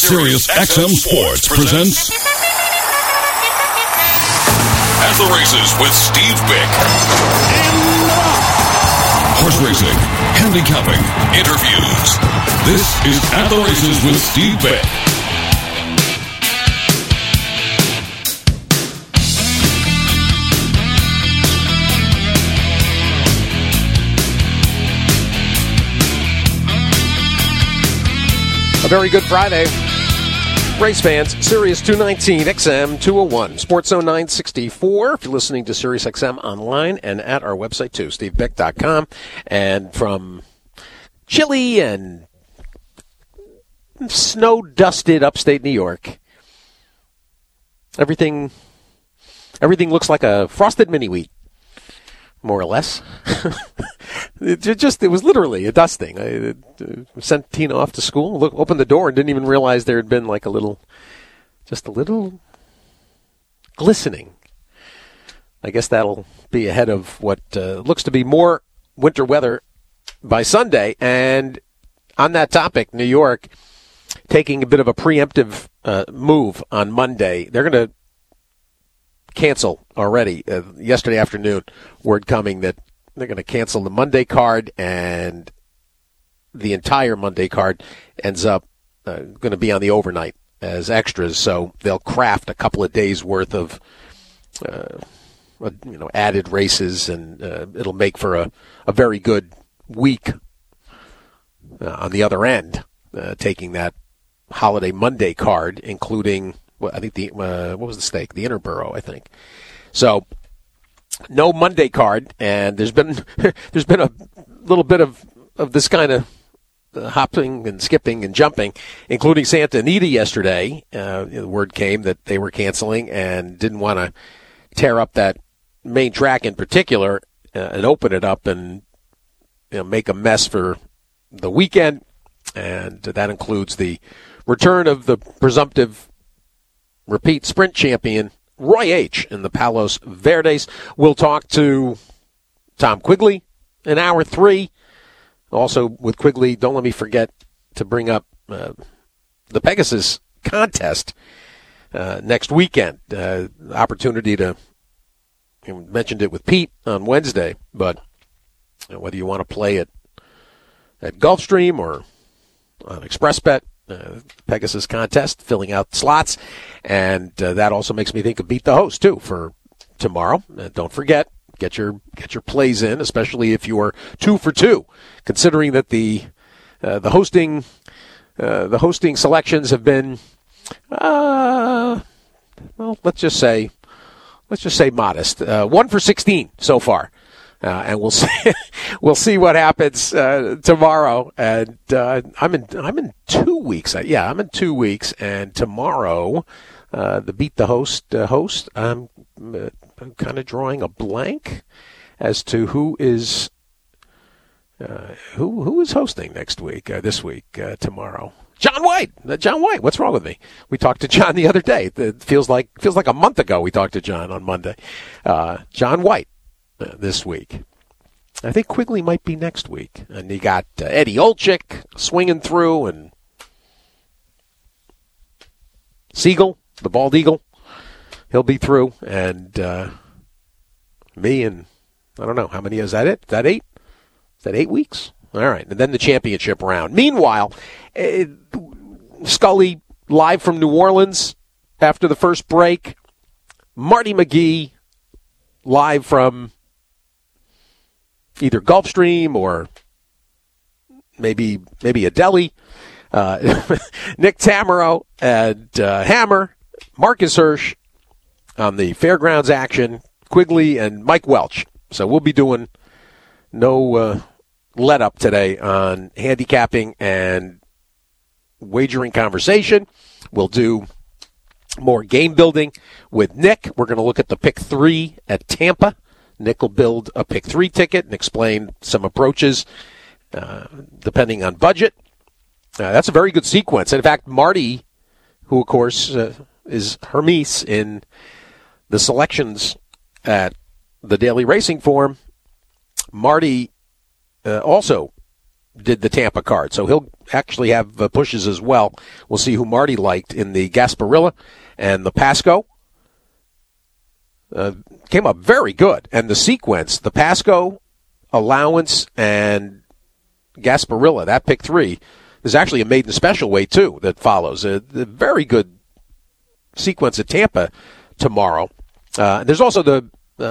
Sirius XM Sports presents At the Races with Steve Bick. Horse racing, handicapping, interviews. This is At the Races with Steve Bick. A very good Friday. Race fans, Sirius 219, XM 201, Sports Zone 964. If you're listening to Sirius XM online and at our website too, stevebeck.com. And from chilly and snow-dusted upstate New York, everything looks like a frosted mini-wheat, more or less. It was literally a dusting. I sent Tina off to school, opened the door, and didn't even realize there had been like a little glistening. I guess that'll be ahead of what looks to be more winter weather by Sunday. And on that topic, New York taking a bit of a preemptive move on Monday. They're going to cancel already. Yesterday afternoon, word coming that they're going to cancel the Monday card, and the entire Monday card ends up going to be on the overnight as extras. So they'll craft a couple of days worth of added races, and it'll make for a very good week on the other end, taking that holiday Monday card, including I think what was the stake? The Interborough, I think. So no Monday card, and there's been a little bit of this kind of hopping and skipping and jumping, including Santa Anita yesterday. The word came that they were canceling and didn't want to tear up that main track in particular and open it up and make a mess for the weekend. And that includes the return of the presumptive repeat sprint champion Roy H. in the Palos Verdes. We'll talk to Tom Quigley in hour 3. Also with Quigley, don't let me forget to bring up the Pegasus contest next weekend. Opportunity to, mentioned it with Pete on Wednesday, but whether you want to play it at Gulfstream or on ExpressBet, Pegasus contest, filling out slots, and that also makes me think of Beat the Host too for tomorrow. Don't forget, get your plays in, especially if you are 2 for 2. Considering that the hosting selections have been let's just say modest. 1 for 16 so far. And we'll see what happens tomorrow. And I'm in 2 weeks. I'm in 2 weeks. And tomorrow, the Beat the Host I'm kind of drawing a blank as to who is hosting next week. This week, tomorrow. John White. What's wrong with me? We talked to John the other day. It feels like a month ago we talked to John on Monday. John White. This week. I think Quigley might be next week. And you got Eddie Olczyk swinging through, and Siegel, the bald eagle, he'll be through, and me, and I don't know, how many is that it? Is that 8? Is that 8 weeks? All right, and then the championship round. Meanwhile, Scully live from New Orleans after the first break. Marty McGee live from either Gulfstream or maybe a deli. Nick Tamero and Hammer, Marcus Hirsch on the fairgrounds action, Quigley and Mike Welch. So we'll be doing no let up today on handicapping and wagering conversation. We'll do more game building with Nick. We're going to look at the pick 3 at Tampa. Nick will build a pick 3 ticket and explain some approaches depending on budget. That's a very good sequence. And in fact, Marty, who of course is Hermes in the selections at the Daily Racing Form, Marty also did the Tampa card. So he'll actually have pushes as well. We'll see who Marty liked in the Gasparilla and the Pasco. Came up very good. And the sequence, the Pasco, Allowance, and Gasparilla, that pick 3, there's actually a maiden special weight, too, that follows. A very good sequence at Tampa tomorrow. There's also the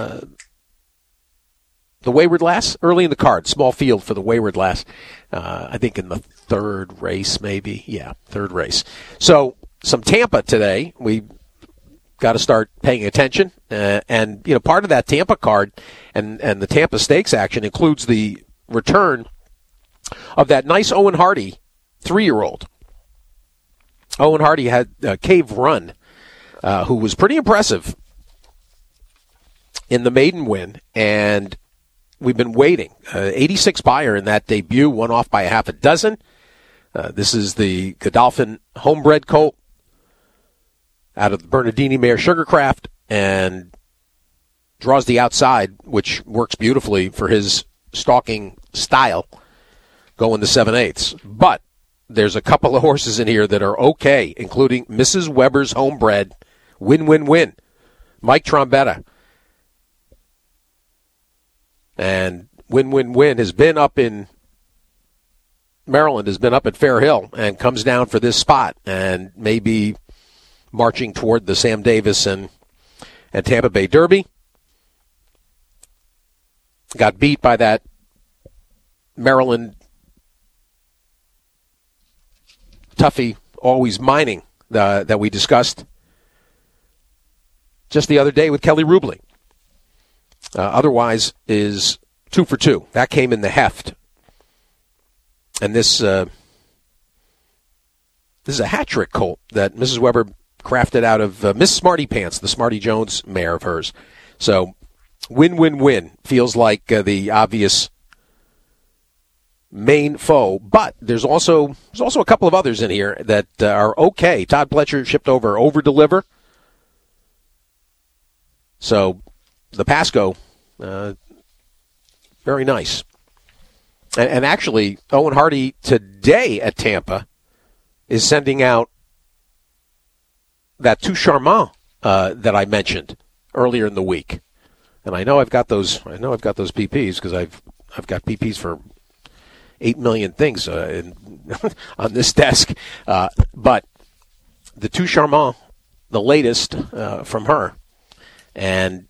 Wayward Lass early in the card, small field for the Wayward Lass. I think in the third race, maybe. Yeah, third race. So some Tampa today. We got to start paying attention. And part of that Tampa card and the Tampa Stakes action includes the return of that nice Owen Hardy 3-year-old. Owen Hardy had Cave Run, who was pretty impressive in the maiden win, and we've been waiting. 86 buyer in that debut, one off by a half a dozen. This is the Godolphin homebred colt out of the Bernardini mare Sugarcraft, and draws the outside, which works beautifully for his stalking style, going to 7/8. But there's a couple of horses in here that are okay, including Mrs. Weber's homebred, Win, Mike Trombetta. And Win has been up in Maryland, has been up at Fair Hill, and comes down for this spot, and maybe marching toward the Sam Davis and Tampa Bay Derby. Got beat by that Maryland toughie, Always Mining, that we discussed just the other day with Kelly Rubley. Otherwise is 2 for 2. That came in the heft. And this is a hat trick colt that Mrs. Weber crafted out of Miss Smarty Pants, the Smarty Jones mare of hers. So Win feels like the obvious main foe, but there's also a couple of others in here that are okay. Todd Pletcher shipped over Deliver. So the Pasco, very nice. And actually, Owen Hardy today at Tampa is sending out that Tout Charmant that I mentioned earlier in the week. And I know I've got those PPs because I've got PPs for 8 million things on this desk. But the Tout Charmant, the latest from her. And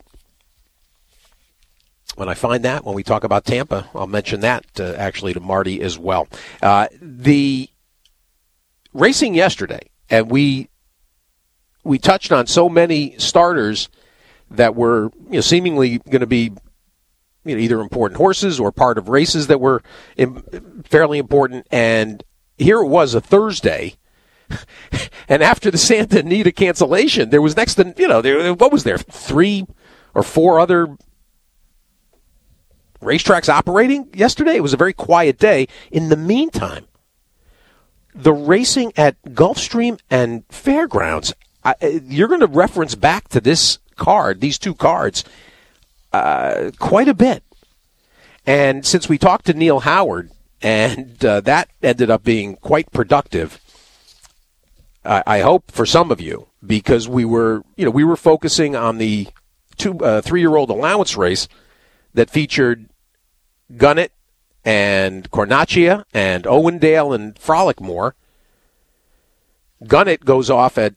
when I find that, when we talk about Tampa, I'll mention that actually to Marty as well. The racing yesterday, and we touched on so many starters that were seemingly going to be either important horses or part of races that were fairly important. And here it was, a Thursday, and after the Santa Anita cancellation, there was next to, what was there, 3 or 4 other racetracks operating yesterday? It was a very quiet day. In the meantime, the racing at Gulfstream and Fairgrounds, you're going to reference back to this card, these 2 cards, quite a bit. And since we talked to Neil Howard, and that ended up being quite productive, I hope for some of you, because we were focusing on the 3-year-old allowance race that featured Gunnet and Cornacchia and Owendale and Frolickmore. Gunnet goes off at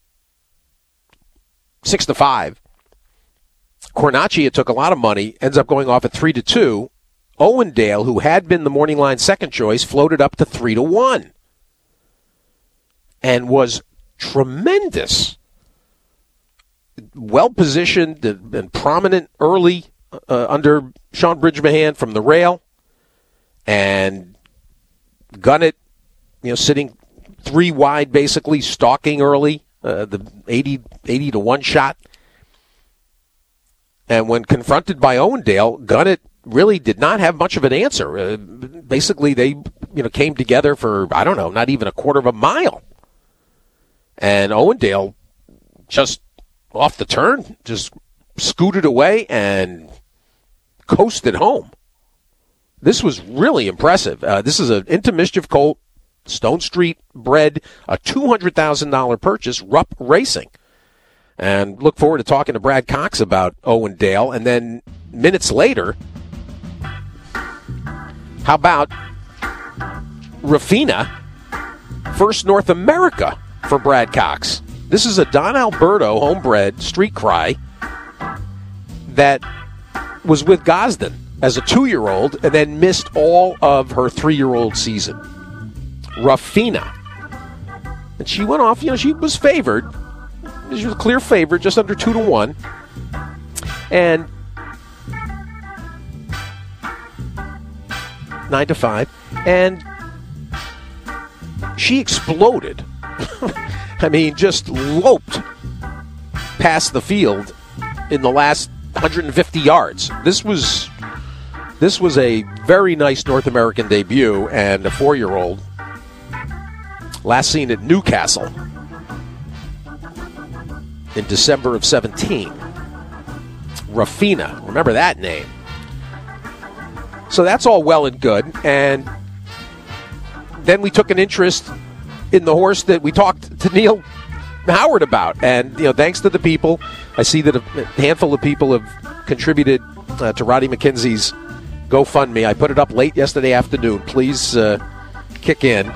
6-5. Cornacchia took a lot of money, ends up going off at 3-2. Owendale, who had been the morning line second choice, floated up to 3-1 and was tremendous. Well positioned and prominent early under Sean Bridgmohan from the rail, and Gunnet, sitting 3 wide, basically stalking early, the 80 to 1 shot. And when confronted by Owendale, Gunnet really did not have much of an answer. Basically, they came together for, not even a quarter of a mile. And Owendale just off the turn, just scooted away and coasted home. This was really impressive. This is an Into Mischief colt, Stone Street bred, a $200,000 purchase, Rupp Racing. And look forward to talking to Brad Cox about Owen Dale. And then minutes later, how about Rafina, first North America for Brad Cox. This is a Don Alberto homebred Street Cry that was with Gosden as a 2-year-old and then missed all of her 3-year-old season. Rafina. And she went off, she was favored. She was a clear favorite, just under 2-1. And 9-5. And she exploded. I mean, just loped past the field in the last 150 yards. This was a very nice North American debut, and a 4-year-old. Last seen at Newcastle in December of 17. Rafina, remember that name. So that's all well and good, and then we took an interest in the horse that we talked to Neil Howard about. And, thanks to the people, I see that a handful of people have contributed to Roddy McKenzie's GoFundMe. I put it up late yesterday afternoon. Please kick in.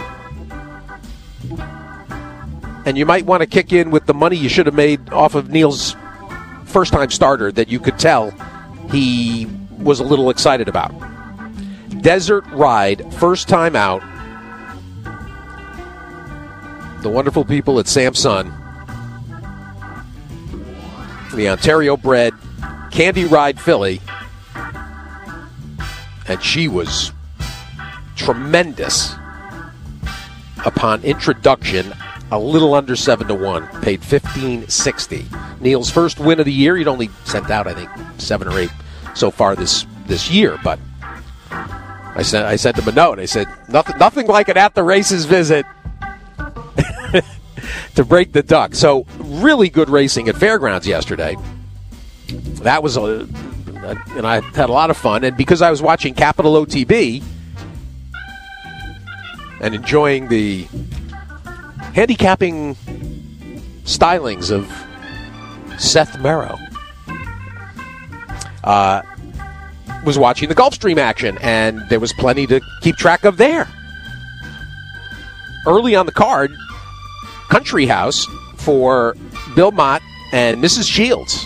And you might want to kick in with the money you should have made off of Neil's first-time starter that you could tell he was a little excited about. Desert Ride, first time out. The wonderful people at Samson, the Ontario-bred Candy Ride filly, and she was tremendous upon introduction. A little under 7-1, paid $15.60. Neil's first win of the year. He'd only sent out, I think, 7 or 8 so far this year. But I sent him a note. I said, nothing like an at the races visit to break the duck. So really good racing at Fairgrounds yesterday. That was and I had a lot of fun. And because I was watching Capital OTB and enjoying the handicapping stylings of Seth Merrow, was watching the Gulfstream action, and there was plenty to keep track of there. Early on the card, Country House for Bill Mott and Mrs. Shields.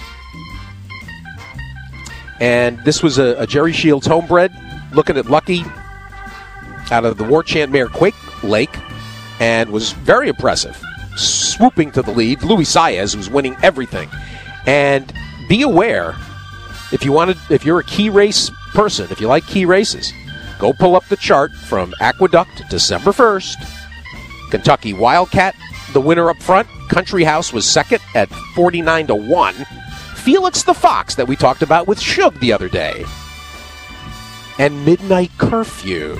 And this was a Jerry Shields homebred, looking at Lucky out of the War Chant mare Quake Lake, and was very impressive, swooping to the lead. Luis Saez was winning everything. And be aware, if you're a key race person, if you like key races, go pull up the chart from Aqueduct December 1st. Kentucky Wildcat, the winner up front. Country House was second at 49-1. Felix the Fox that we talked about with Shug the other day. And Midnight Curfew.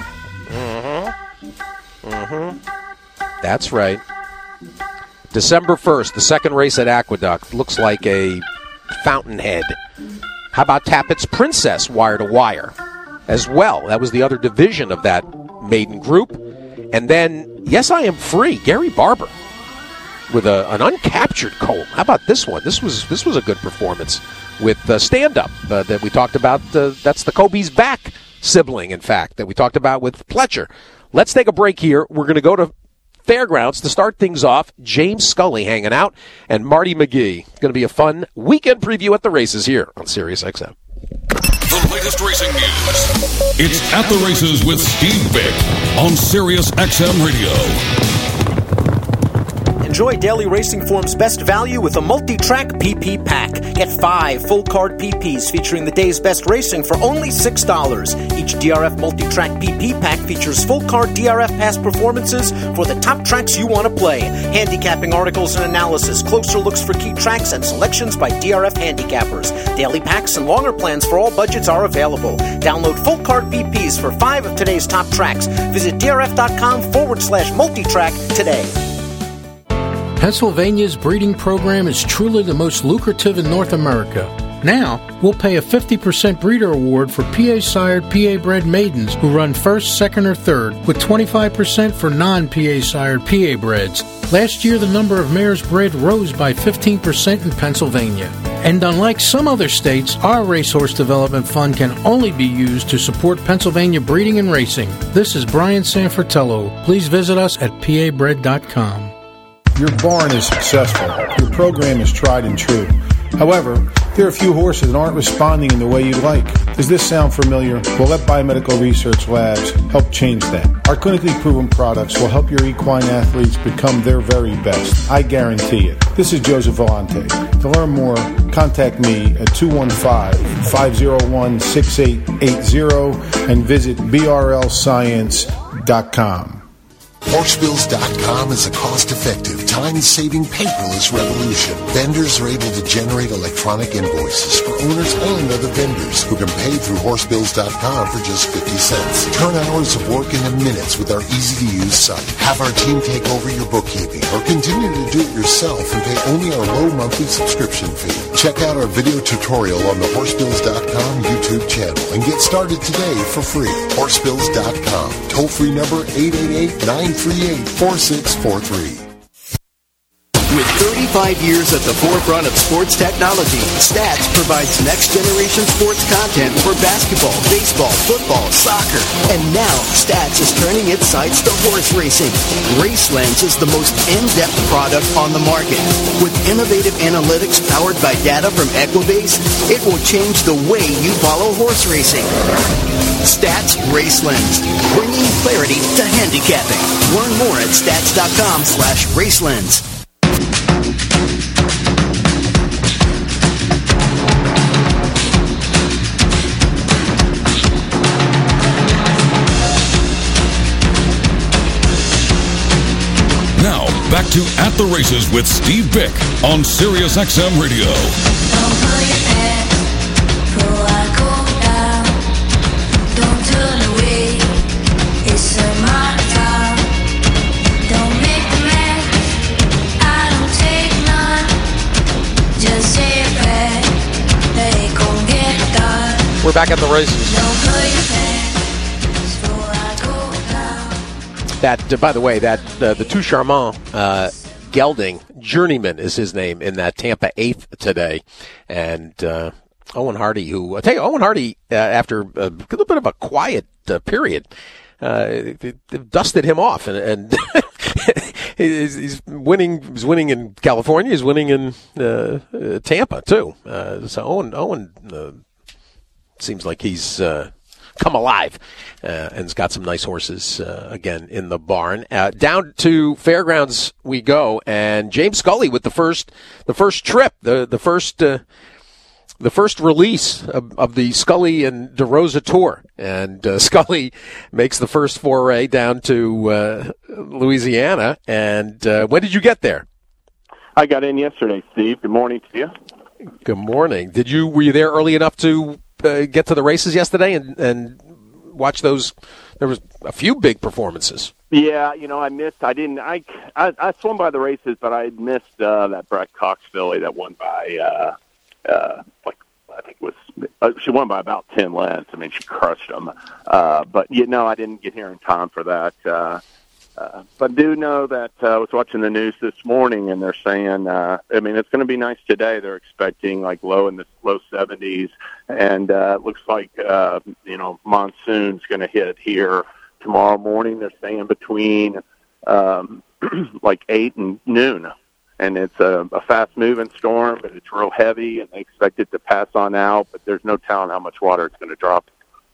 That's right. December 1st, the second race at Aqueduct. Looks like a fountainhead. How about Tappett's Princess, wire to wire, as well? That was the other division of that maiden group. And then, Yes, I Am Free, Gary Barber, with an uncaptured colt. How about this one? This was a good performance with stand-up that we talked about. That's the Kobe's back sibling, in fact, that we talked about with Pletcher. Let's take a break here. We're going to go to Fairgrounds to start things off. James Scully hanging out, and Marty McGee. It's going to be a fun weekend preview at the races here on Sirius XM. The latest racing news. It's At the Races with Steve Vick on Sirius XM Radio. Enjoy Daily Racing Form's best value with a multi-track PP pack. Get 5 full-card PPs featuring the day's best racing for only $6. Each DRF multi-track PP pack features full-card DRF past performances for the top tracks you want to play. Handicapping articles and analysis, closer looks for key tracks, and selections by DRF handicappers. Daily packs and longer plans for all budgets are available. Download full-card PPs for 5 of today's top tracks. Visit drf.com/multitrack today. Pennsylvania's breeding program is truly the most lucrative in North America. Now, we'll pay a 50% breeder award for PA-sired, PA-bred maidens who run first, second, or third, with 25% for non-PA-sired PA-breds. Last year, the number of mares bred rose by 15% in Pennsylvania. And unlike some other states, our Racehorse Development Fund can only be used to support Pennsylvania breeding and racing. This is Brian Sanfratello. Please visit us at pabred.com. Your barn is successful. Your program is tried and true. However, there are a few horses that aren't responding in the way you'd like. Does this sound familiar? Well, let Biomedical Research Labs help change that. Our clinically proven products will help your equine athletes become their very best. I guarantee it. This is Joseph Vellante. To learn more, contact me at 215-501-6880 and visit brlscience.com. Horsebills.com is a cost-effective, time-saving, paperless revolution. Vendors are able to generate electronic invoices for owners and other vendors who can pay through Horsebills.com for just 50 cents. Turn hours of work into minutes with our easy-to-use site. Have our team take over your bookkeeping or continue to do it yourself and pay only our low monthly subscription fee. Check out our video tutorial on the Horsebills.com YouTube channel and get started today for free. Horsebills.com. Toll-free number 888-938-4643. With 35 years at the forefront of sports technology, Stats provides next-generation sports content for basketball, baseball, football, soccer. And now, Stats is turning its sights to horse racing. RaceLens is the most in-depth product on the market. With innovative analytics powered by data from Equibase, it will change the way you follow horse racing. Stats RaceLens, bringing clarity to handicapping. Learn more at stats.com/RaceLens. Now, back to At the Races with Steve Bick on Sirius XM Radio. We're back at the races. That, by the way, that the Tout Charmant gelding, Journeyman is his name, in that Tampa 8th today. And Owen Hardy, who, I tell you, Owen Hardy, after a little bit of a quiet period, dusted him off. And he's winning. He's winning in California. He's winning in Tampa, too. So Owen seems like he's come alive and has got some nice horses again in the barn. Down to Fairgrounds we go, and James Scully with the first trip, the first release of the Scully and DeRosa Tour, and Scully makes the first foray down to Louisiana. And when did you get there? I got in yesterday, Steve. Good morning to you. Good morning. Were you there early enough to get to the races yesterday and watch those? There was a few big performances. Yeah, I missed. I swung by the races, but I missed that Brett Cox filly that won by I think it was she won by about 10 lengths. I mean, she crushed them. But I didn't get here in time for that. But I do know that I was watching the news this morning, and they're saying, it's going to be nice today. They're expecting low in the low 70s, and it looks like, monsoon's going to hit here tomorrow morning. They're saying between 8 and noon, and it's a fast-moving storm, but it's real heavy, and they expect it to pass on out, but there's no telling how much water it's going to drop.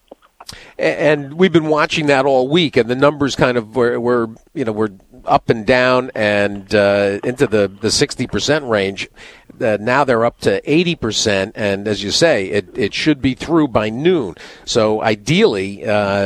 And we've been watching that all week, and the numbers kind of were up and down and into the 60% range. Now they're up to 80%, and as you say, it should be through by noon. So ideally,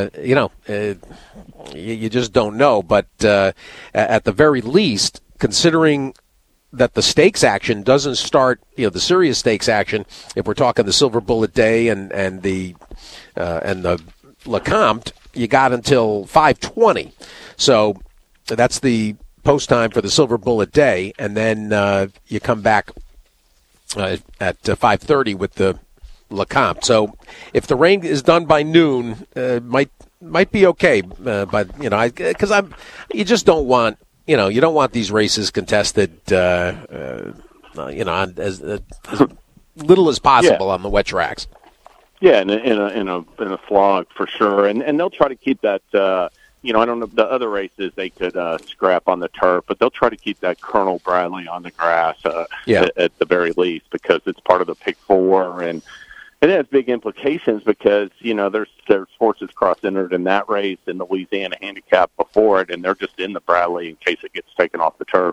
you just don't know. But at the very least, considering that the stakes action doesn't start, the serious stakes action, if we're talking the Silver Bullet Day and the Lecomte, you got until 5:20. So that's the post time for the Silver Bullet Day, and then you come back at 5:30 with the LeCompte. So if the rain is done by noon, might be okay. But because you just don't want you don't want these races contested on as little as possible on the wet tracks. Yeah, in a slog for sure, and they'll try to keep that. I don't know the other races they could scrap on the turf, but they'll try to keep that Colonel Bradley on the grass at the very least, because it's part of the Pick 4, and it has big implications because there's horses cross-entered in that race in the Louisiana Handicap before it, and they're just in the Bradley in case it gets taken off the turf.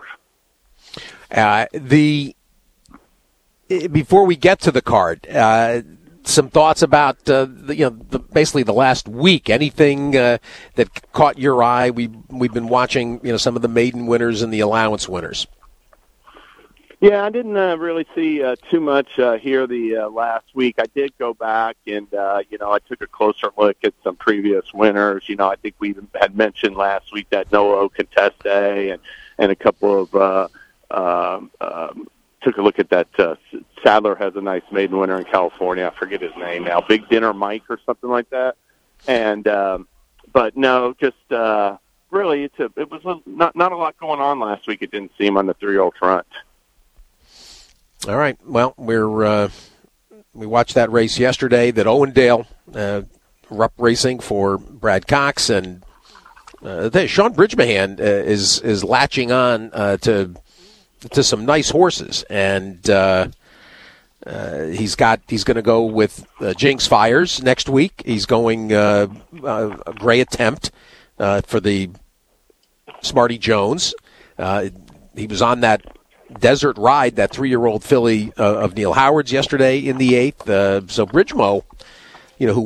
Before we get to the card, some thoughts about basically the last week. Anything that caught your eye? We've been watching some of the maiden winners and the allowance winners. Yeah, I didn't really see too much here the last week. I did go back and I took a closer look at some previous winners. I think we had mentioned last week that Noah Conteste and a couple of took a look at that. Sadler has a nice maiden winner in California. I forget his name now. Big Dinner Mike or something like that. And but no, just really, it was not a lot going on last week. It didn't seem on the 3-year-old front. All right. Well, we watched that race yesterday. That Owendale Rupp Racing for Brad Cox, and Sean Bridgmohan is latching on to some nice horses, and he's going to go with Jinx Fires next week. He's going a Gray Attempt for the Smarty Jones. He was on that Desert Ride, that 3-year-old filly of Neil Howard's yesterday in the 8th. So Bridgmo, who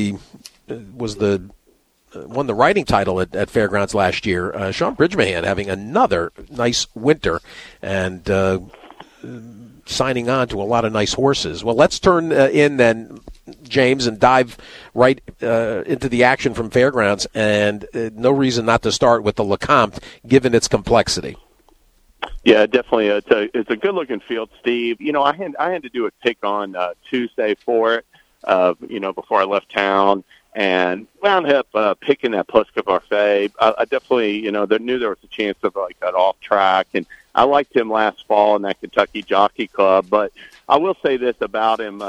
won the riding title at Fairgrounds last year. Sean Bridgmohan having another nice winter and signing on to a lot of nice horses. Well, let's turn in then, James, and dive right into the action from Fairgrounds. And no reason not to start with the LeCompte, given its complexity. Yeah, definitely. It's a good-looking field, Steve. I had to do a pick on Tuesday for it, before I left town, and wound up picking that Pliska Parfait. I definitely, knew there was a chance of that off track, and I liked him last fall in that Kentucky Jockey Club. But I will say this about him: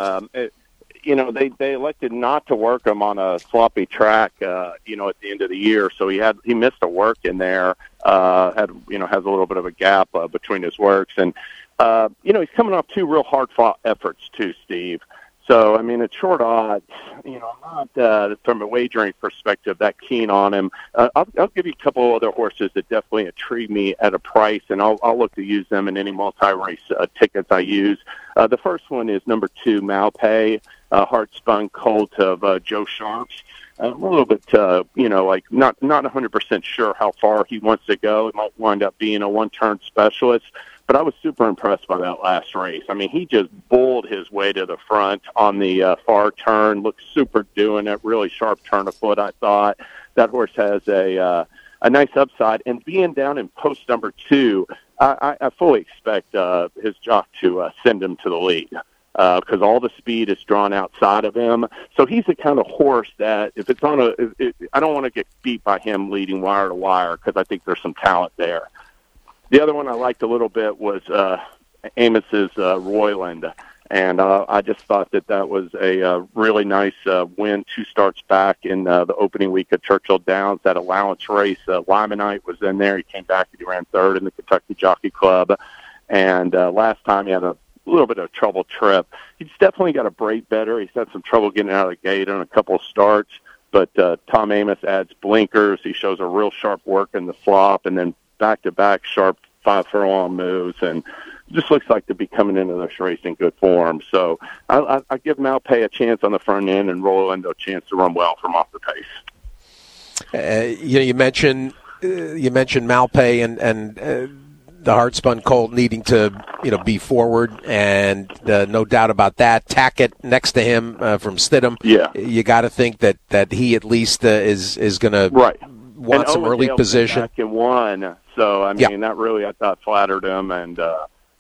they elected not to work him on a sloppy track, at the end of the year. So he missed a work in there. Has a little bit of a gap between his works, and he's coming off 2 real hard-fought efforts too, Steve. So, at short odds, I'm not, from a wagering perspective, that keen on him. I'll give you a couple of other horses that definitely intrigue me at a price, and I'll look to use them in any multi-race tickets I use. The first one is number 2, Malpay, Heart-Spun Colt of Joe Sharps. A little bit, not 100% sure how far he wants to go. It might wind up being a one-turn specialist. But I was super impressed by that last race. He just bulled his way to the front on the far turn, looked super doing it, really sharp turn of foot, I thought. That horse has a nice upside. And being down in post number 2, I fully expect his jock to send him to the lead because all the speed is drawn outside of him. So he's the kind of horse that if it's on I don't want to get beat by him leading wire to wire because I think there's some talent there. The other one I liked a little bit was Amos's Royland, and I just thought that was a really nice win 2 starts back in the opening week of Churchill Downs. That allowance race, Limonite was in there. He came back and he ran 3rd in the Kentucky Jockey Club, and last time he had a little bit of a trouble trip. He's definitely got to break better. He's had some trouble getting out of the gate on a couple of starts, but Tom Amos adds blinkers. He shows a real sharp work in the flop, and then back-to-back sharp 5-furlong moves, and just looks like to be coming into this race in good form. So I give Malpay a chance on the front end and Rolando a chance to run well from off the pace. You mentioned Malpay and the Heart-Spun Colt needing to be forward, and no doubt about that. Tackett next to him from Stidham. Yeah, you got to think that he at least is going to want some early position. Back and won. So, that really, I thought, flattered him, and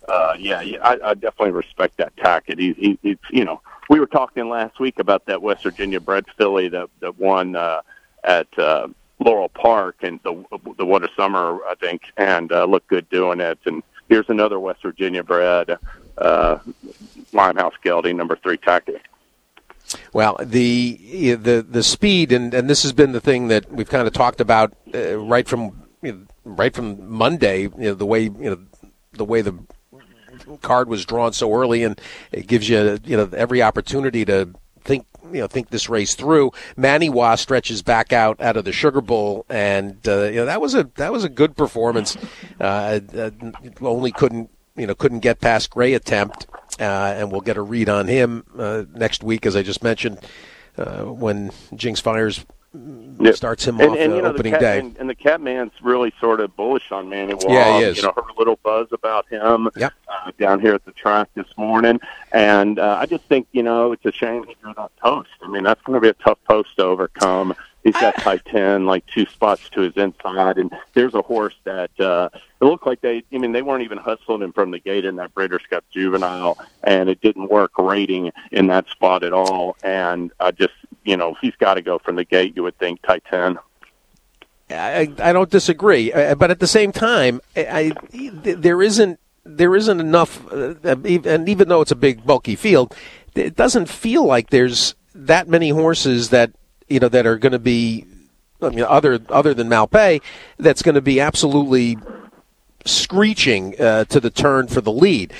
I definitely respect that tack. He's we were talking last week about that West Virginia bred filly that won at Laurel Park and the Winter Summer, I think, and looked good doing it. And here's another West Virginia bred Limehouse Gelding, number 3 tacky. Well, the speed, and this has been the thing that we've kind of talked about right from Monday. The way the card was drawn so early, and it gives you every opportunity to think this race through. Maniwa stretches back out of the Sugar Bowl, and that was a good performance. Only couldn't get past Gray Attempt, and we'll get a read on him next week, as I just mentioned, when Jinx Fires starts him off opening day. And the Catman's really sort of bullish on Maniwa. Yeah, he is. Heard a little buzz about him down here at the track this morning. And I just think, it's a shame he drew that post. I mean, that's going to be a tough post to overcome. He's got tight 10, like 2 spots to his inside. And there's a horse that it looked like they weren't even hustling him from the gate in that Breeders' Cup Juvenile, and it didn't work rating in that spot at all. And I just, he's got to go from the gate, you would think, tight 10. I don't disagree, but at the same time, there isn't enough, and even though it's a big, bulky field, it doesn't feel like there's that many horses that are going to be, other than Malpay, that's going to be absolutely screeching to the turn for the lead.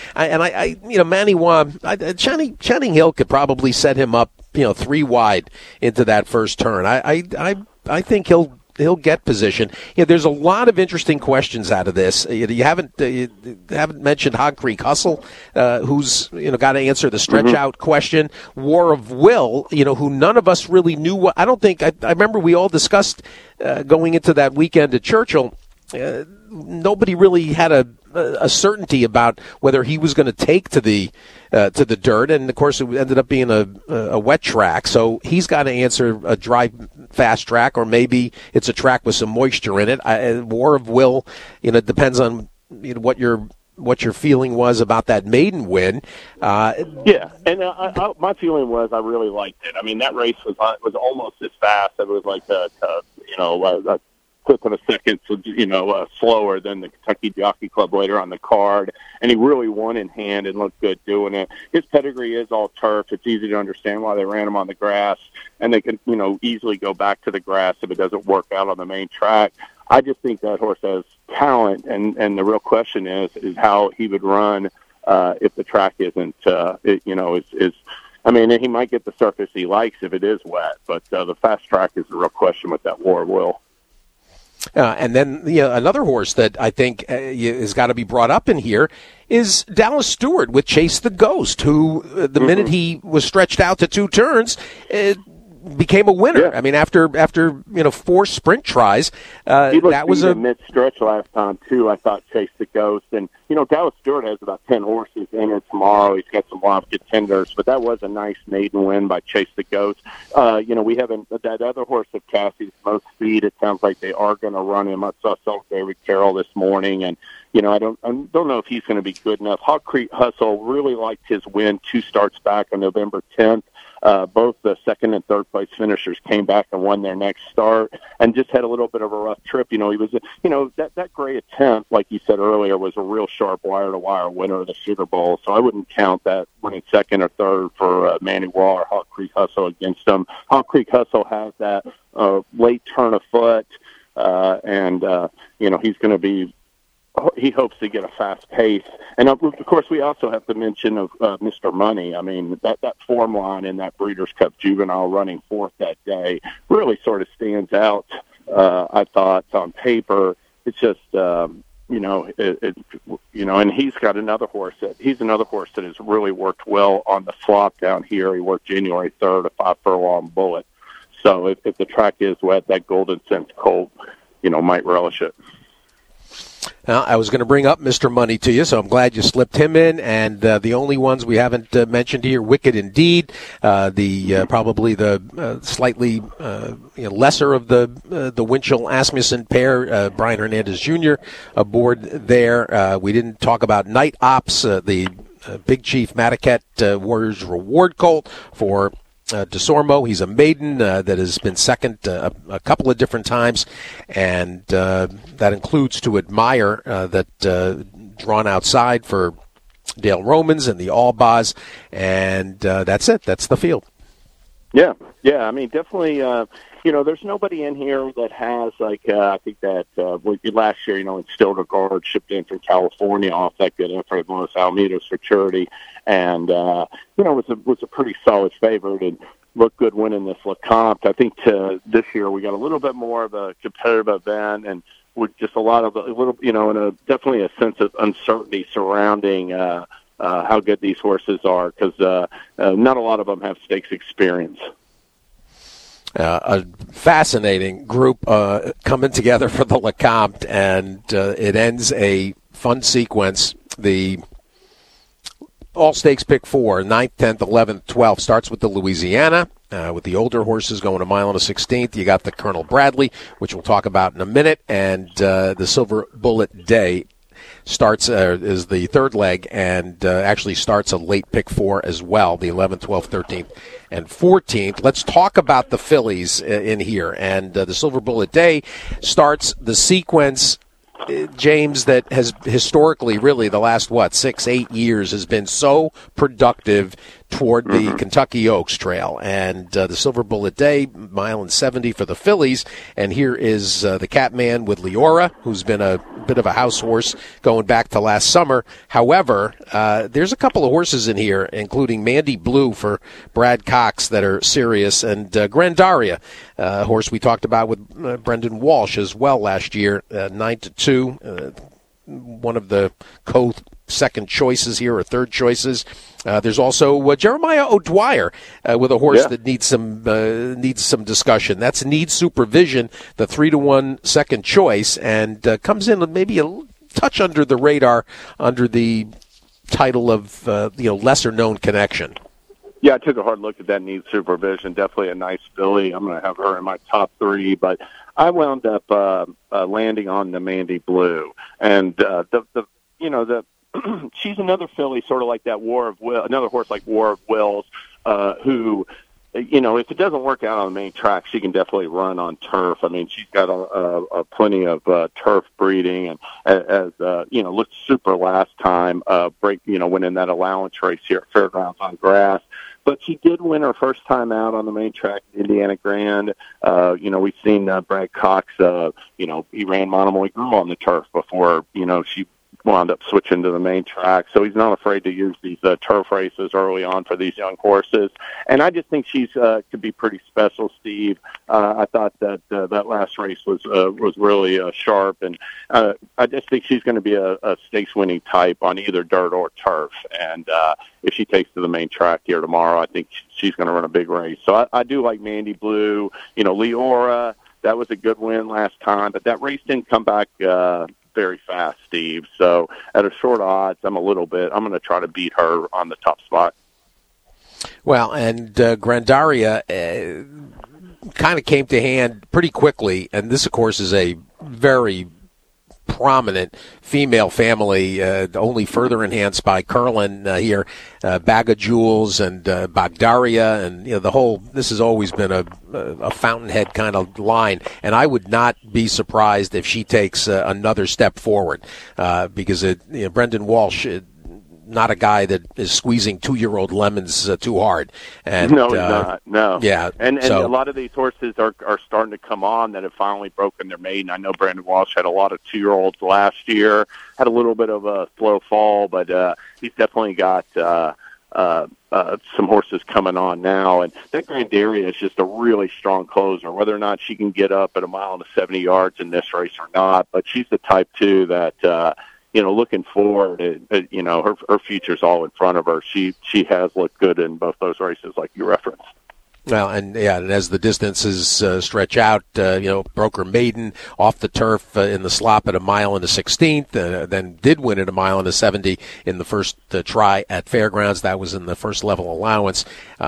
Maniwa, Channing Hill could probably set him up, 3 wide into that first turn. I think he'll get position. There's a lot of interesting questions out of this. You haven't mentioned Hog Creek Hustle, who's got to answer the stretch out question. War of Will, who none of us really knew. I remember we all discussed going into that weekend at Churchill. Nobody really had a certainty about whether he was going to take to the dirt, and of course it ended up being a wet track. So he's got to answer a dry, fast track, or maybe it's a track with some moisture in it. War of Will, depends on what your feeling was about that maiden win. Yeah, and my feeling was I really liked it. I mean, that race was almost as fast. It was like a fifth of a second, slower than the Kentucky Jockey Club later on the card, and he really won in hand and looked good doing it. His pedigree is all turf. It's easy to understand why they ran him on the grass, and they can, easily go back to the grass if it doesn't work out on the main track. I just think that horse has talent, and the real question is how he would run if the track isn't, he might get the surface he likes if it is wet, but the fast track is the real question with that War of Will. And then another horse that I think has got to be brought up in here is Dallas Stewart with Chase the Ghost, who the minute he was stretched out to 2 turns, became a winner. Yeah. I mean, after 4 sprint tries, that was a mid-stretch last time too. I thought Chase the Ghost, and Dallas Stewart has about 10 horses in it tomorrow. He's got some wild contenders, but that was a nice maiden win by Chase the Ghost. We haven't that other horse of Cassie's Most Speed. It sounds like they are going to run him. I saw David Carroll this morning, and I don't know if he's going to be good enough. Hog Creek Hustle really liked his win 2 starts back on November 10th. Both the second and third place finishers came back and won their next start, and just had a little bit of a rough trip. He was, that Gray Attempt, like you said earlier, was a real sharp wire-to-wire winner of the Sugar Bowl. So I wouldn't count that winning second or third for Maniwa or Hog Creek Hustle against them. Hog Creek Hustle has that late turn of foot, and he's going to be. He hopes to get a fast pace. And, of course, we also have to mention of Mr. Money. I mean, that form line in that Breeders' Cup Juvenile running 4th that day really sort of stands out, I thought, on paper. It's just, and he's got another horse that has really worked well on the slop down here. He worked January 3rd, a 5-furlong bullet. So if the track is wet, that Golden Sense colt, might relish it. I was going to bring up Mr. Money to you, so I'm glad you slipped him in. And the only ones we haven't mentioned here, Wicked Indeed, probably the slightly lesser of the Winchell Asmussen pair, Brian Hernandez Jr. aboard there. We didn't talk about Night Ops, the Big Chief Mataket Warriors Reward Colt for DeSormo. He's a maiden that has been second a couple of different times, and that includes To Admire, that drawn outside for Dale Romans and the Albaz, and that's it. That's the field. Yeah. I mean, definitely. There's nobody in here that has I think that last year, Instilled a guard shipped in from California off that good effort, Los Alamitos for charity, and was a pretty solid favorite and looked good winning this LeCompte. I think this year we got a little bit more of a competitive event, and with just definitely a sense of uncertainty surrounding how good these horses are, because not a lot of them have stakes experience. A fascinating group coming together for the LeCompte, and it ends a fun sequence. The All-Stakes pick 4, 9th, 10th, 11th, 12th, starts with the Louisiana, with the older horses going a mile and a 16th. You got the Colonel Bradley, which we'll talk about in a minute, and the Silver Bullet Day starts is the third leg, and actually starts a late pick 4 as well, the 11th, 12th, 13th, and 14th. Let's talk about the fillies in here, and the Silver Bullet Day starts the sequence, James, that has historically, really the last 6-8 years, has been so productive toward the Kentucky Oaks Trail, and the Silver Bullet Day, mile and 70 for the fillies. And here is the Catman with Leora, who's been a bit of a house horse going back to last summer. However, there's a couple of horses in here, including Mandy Blue for Brad Cox, that are serious, and Grandaria, a horse we talked about with Brendan Walsh as well last year, 9-2, one of the second choices here, or third choices. There's also Jeremiah O'Dwyer with a horse that needs some discussion. That's Needs Supervision, the 3-1 second choice, and comes in maybe a touch under the radar under the title of lesser known connection. Yeah, I took a hard look at that Needs Supervision. Definitely a nice filly. I'm going to have her in my top 3, but I wound up landing on the Mandy Blue, and she's another filly, sort of like that another horse like War of Wills, who, if it doesn't work out on the main track, she can definitely run on turf. I mean, she's got plenty of turf breeding, and as looked super last time, winning that allowance race here at Fairgrounds on grass. But she did win her first time out on the main track at Indiana Grand. We've seen Brad Cox, he ran Monomoy Girl on the turf before, she wound up switching to the main track. So he's not afraid to use these turf races early on for these young horses. And I just think she's could be pretty special, Steve. I thought that that last race was really sharp, and I just think she's going to be a stakes-winning type on either dirt or turf. And if she takes to the main track here tomorrow, I think she's going to run a big race. So I do like Mandy Blue. Leora, that was a good win last time, but that race didn't come back very fast, Steve. So at a short odds, I'm going to try to beat her on the top spot. Well, and Grandaria kind of came to hand pretty quickly, and this, of course, is a very prominent female family, only further enhanced by Curlin here, Bag of Jewels and Bagdaria, and the whole. This has always been a fountainhead kind of line, and I would not be surprised if she takes another step forward, because Brendan Walsh. Not a guy that is squeezing 2-year-old lemons too hard. And, no, he's not. No. Yeah. And a lot of these horses are starting to come on that have finally broken their maiden. I know Brandon Walsh had a lot of 2-year-olds last year, had a little bit of a slow fall, but he's definitely got some horses coming on now. And that Grandaria is just a really strong closer, whether or not she can get up at a mile and 70 yards in this race or not. But she's the type, too, that looking forward, her future's all in front of her. She has looked good in both those races, like you referenced. Well, and as the distances stretch out, Broker Maiden off the turf in the slop at 1 mile and a 16th, then did win at 1 mile and a 70 in the first try at Fairgrounds. That was in the first level allowance,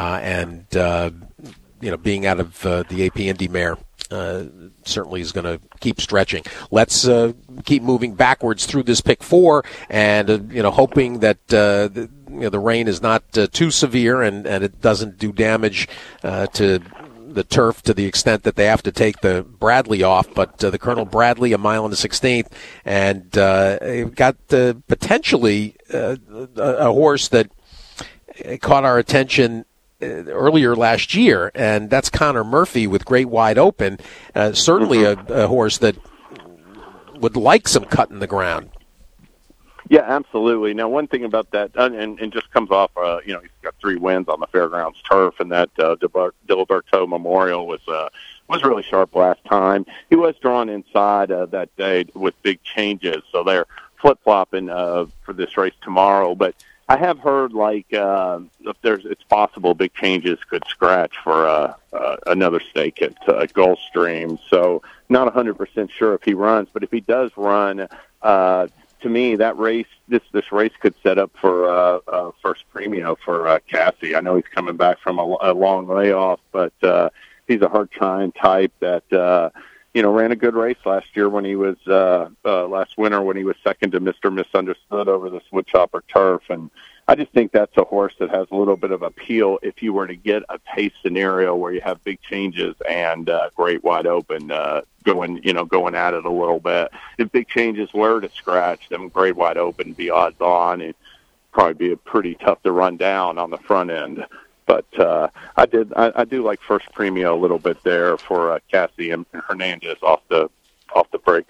being out of the AP Indy Mare certainly is going to keep stretching. Let's keep moving backwards through this pick 4, and hoping that the rain is not too severe and it doesn't do damage to the turf to the extent that they have to take the Bradley off. But the Colonel Bradley, 1 mile and a 16th, and got potentially a horse that caught our attention earlier last year, and that's Connor Murphy with Great Wide Open. Certainly a horse that would like some cut in the ground. Yeah, absolutely. Now, one thing about that, and just comes off, he's got 3 wins on the Fairgrounds turf, and that Diliberto Memorial was really sharp last time. He was drawn inside that day with big changes, so they're flip-flopping for this race tomorrow. But I have heard it's possible big changes could scratch for another stake at Gulfstream. So not 100% sure if he runs, but if he does run, to me that race, this race could set up for first premio for Cassie. I know he's coming back from a long layoff, but he's a hard-trying type that ran a good race last year when he was last winter when he was second to Mr. Misunderstood over this Woodchopper turf. And I just think that's a horse that has a little bit of appeal if you were to get a pace scenario where you have big changes and Great Wide Open going at it a little bit. If big changes were to scratch them, Great Wide Open be odds on. It'd probably be pretty tough to run down on the front end. But I do like first premio a little bit there for Cassie and Hernandez off the break.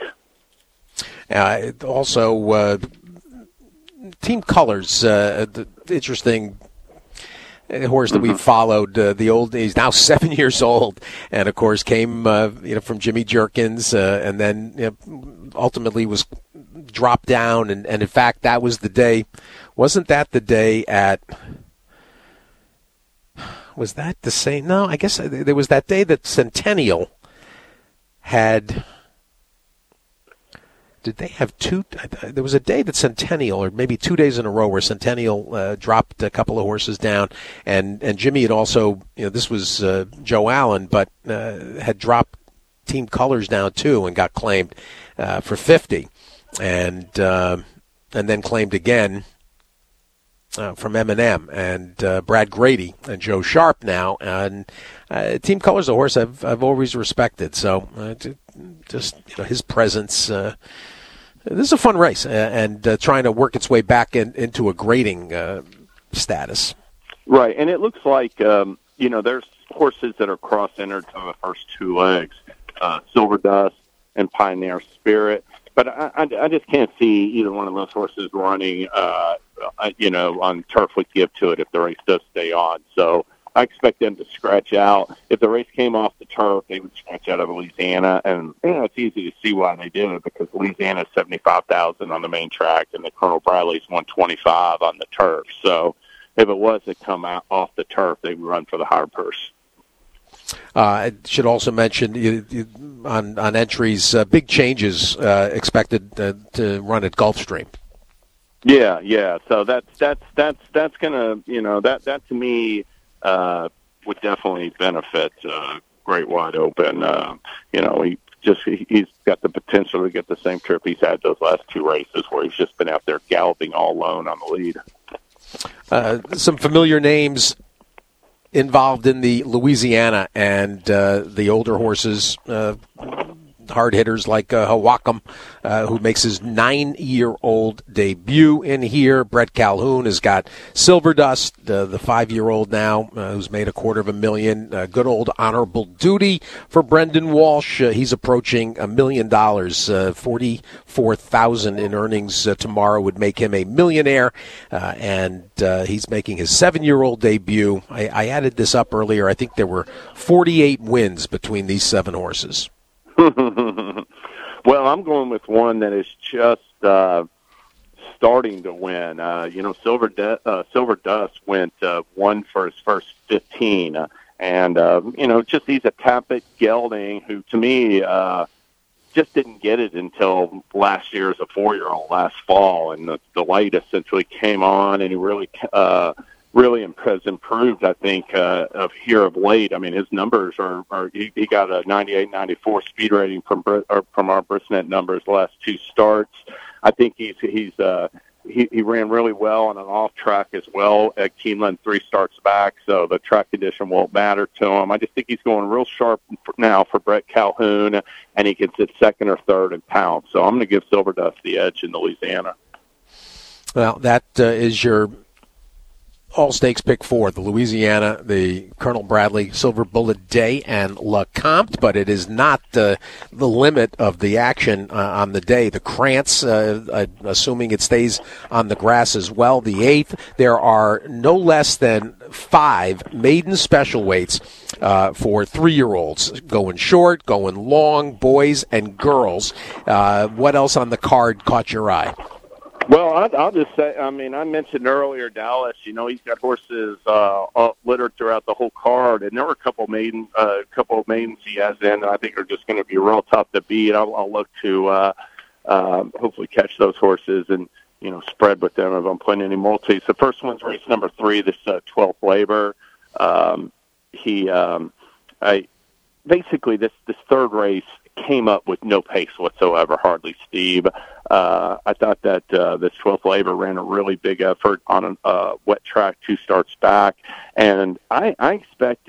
Also, Team Colors, interesting horse that we followed. He's now 7 years old, and of course came from Jimmy Jerkins, and then ultimately was dropped down. And in fact, that was the day. Wasn't that the day at? Was that the same? No, I guess there was that day that Centennial had. Did they have two? There was a day that Centennial, or maybe 2 days in a row, where Centennial dropped a couple of horses down, and Jimmy had also, this was Joe Allen, but had dropped Team Colors down too and got claimed for 50, and then claimed again from M&M and Brad Grady and Joe Sharp now, and Team Colors, a horse I've always respected. So just his presence. This is a fun race, and trying to work its way back into a grading status. Right, and it looks like there's horses that are cross-entered to the first 2 legs, Silver Dust and Pioneer Spirit. But I just can't see either one of those horses running, on turf we give to it if the race does stay on. So I expect them to scratch out. If the race came off the turf, they would scratch out of Louisiana. And it's easy to see why they did it, because Louisiana's $75,000 on the main track, and the Colonel Bradley's $125 on the turf. So if it was to come out off the turf, they would run for the higher purse. I should also mention on entries, big changes expected to run at Gulfstream. Yeah. So that's gonna that to me would definitely benefit Great Wide Open. He's got the potential to get the same trip he's had those last 2 races, where he's just been out there galloping all alone on the lead. Some familiar names involved in the Louisiana, and the older horses, hard hitters like Hawakam, who makes his 9-year-old debut in here. Brett Calhoun has got Silver Dust, the 5-year-old now, who's made $250,000. Good old Honorable Duty for Brendan Walsh. He's approaching $1 million. $44,000 in earnings tomorrow would make him a millionaire, and he's making his 7-year-old debut. I added this up earlier. I think there were 48 wins between these 7 horses. Well, I'm going with one that is just starting to win. Silver Dust went 1 for his first 15, And, just he's a Tappet gelding who, to me, just didn't get it until last year as a 4-year-old, last fall. And the light essentially came on, and he really has improved, I think, of late. I mean, his numbers are he got a 98-94 speed rating from our Brisnet numbers the last 2 starts. I think he ran really well on an off track as well at Keeneland 3 starts back, so the track condition won't matter to him. I just think he's going real sharp now for Brett Calhoun, and he can sit second or third in pounds. So I'm going to give Silver Dust the edge in Louisiana. Well, that is your all-stakes pick 4, the Louisiana, the Colonel Bradley Silver Bullet Day, and LeCompte, but it is not the limit of the action on the day. The Krantz, assuming it stays on the grass as well, the 8th. There are no less than 5 maiden special weights for 3-year-olds, going short, going long, boys and girls. What else on the card caught your eye? Well, I'll just say, I mentioned earlier Dallas, he's got horses littered throughout the whole card, and there were a couple of maidens he has in that I think are just going to be real tough to beat. I'll look to hopefully catch those horses and, spread with them if I'm playing any multis. The first one's race number 3, this 12th Labor. Basically this third race came up with no pace whatsoever, hardly, Steve. I thought that this 12th Labor ran a really big effort on a wet track 2 starts back, and I expect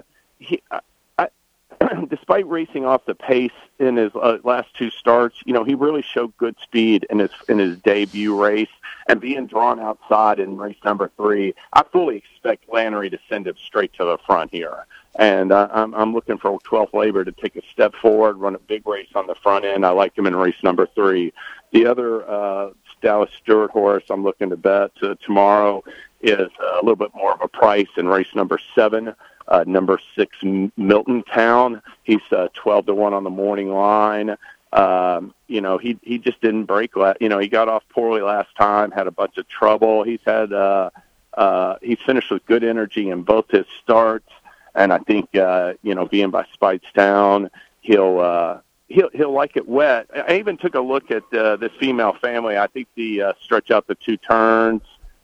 despite racing off the pace in his last 2 starts, he really showed good speed in his debut race, and being drawn outside in race number 3, I fully expect Lannery to send him straight to the front here. And I'm looking for 12th Labor to take a step forward, run a big race on the front end. I like him in race number 3. The other Dallas Stewart horse I'm looking to bet tomorrow is a little bit more of a price in race number 7. Number 6, Milton Town. He's 12-1 on the morning line. He just didn't break. He got off poorly last time, had a bunch of trouble. He's had he's finished with good energy in both his starts. And I think, being by Speightstown, he'll like it wet. I even took a look at this female family. I think the stretch out the 2 turns,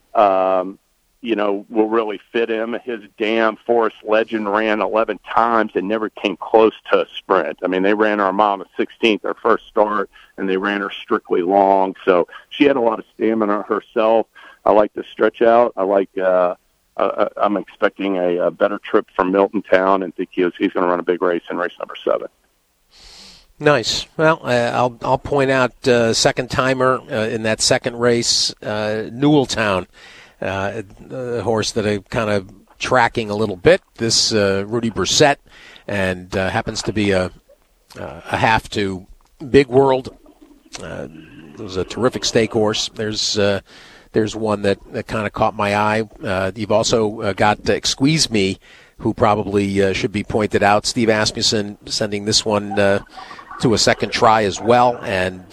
will really fit him. His Damn Forest Legend ran 11 times and never came close to a sprint. I mean, they ran her a mile and 16th, their first start, and they ran her strictly long. So she had a lot of stamina herself. I like the stretch out. I like I'm expecting a better trip from Milton Town, and think he's going to run a big race in race number 7. Nice. Well, I'll point out second timer in that second race, Newelltown, a horse that I'm kind of tracking a little bit. This Rudy Brissett, and happens to be a half to Big World. It was a terrific stake horse. There's one that kind of caught my eye. You've also got Squeeze Me, who probably should be pointed out. Steve Asmussen sending this one to a second try as well. And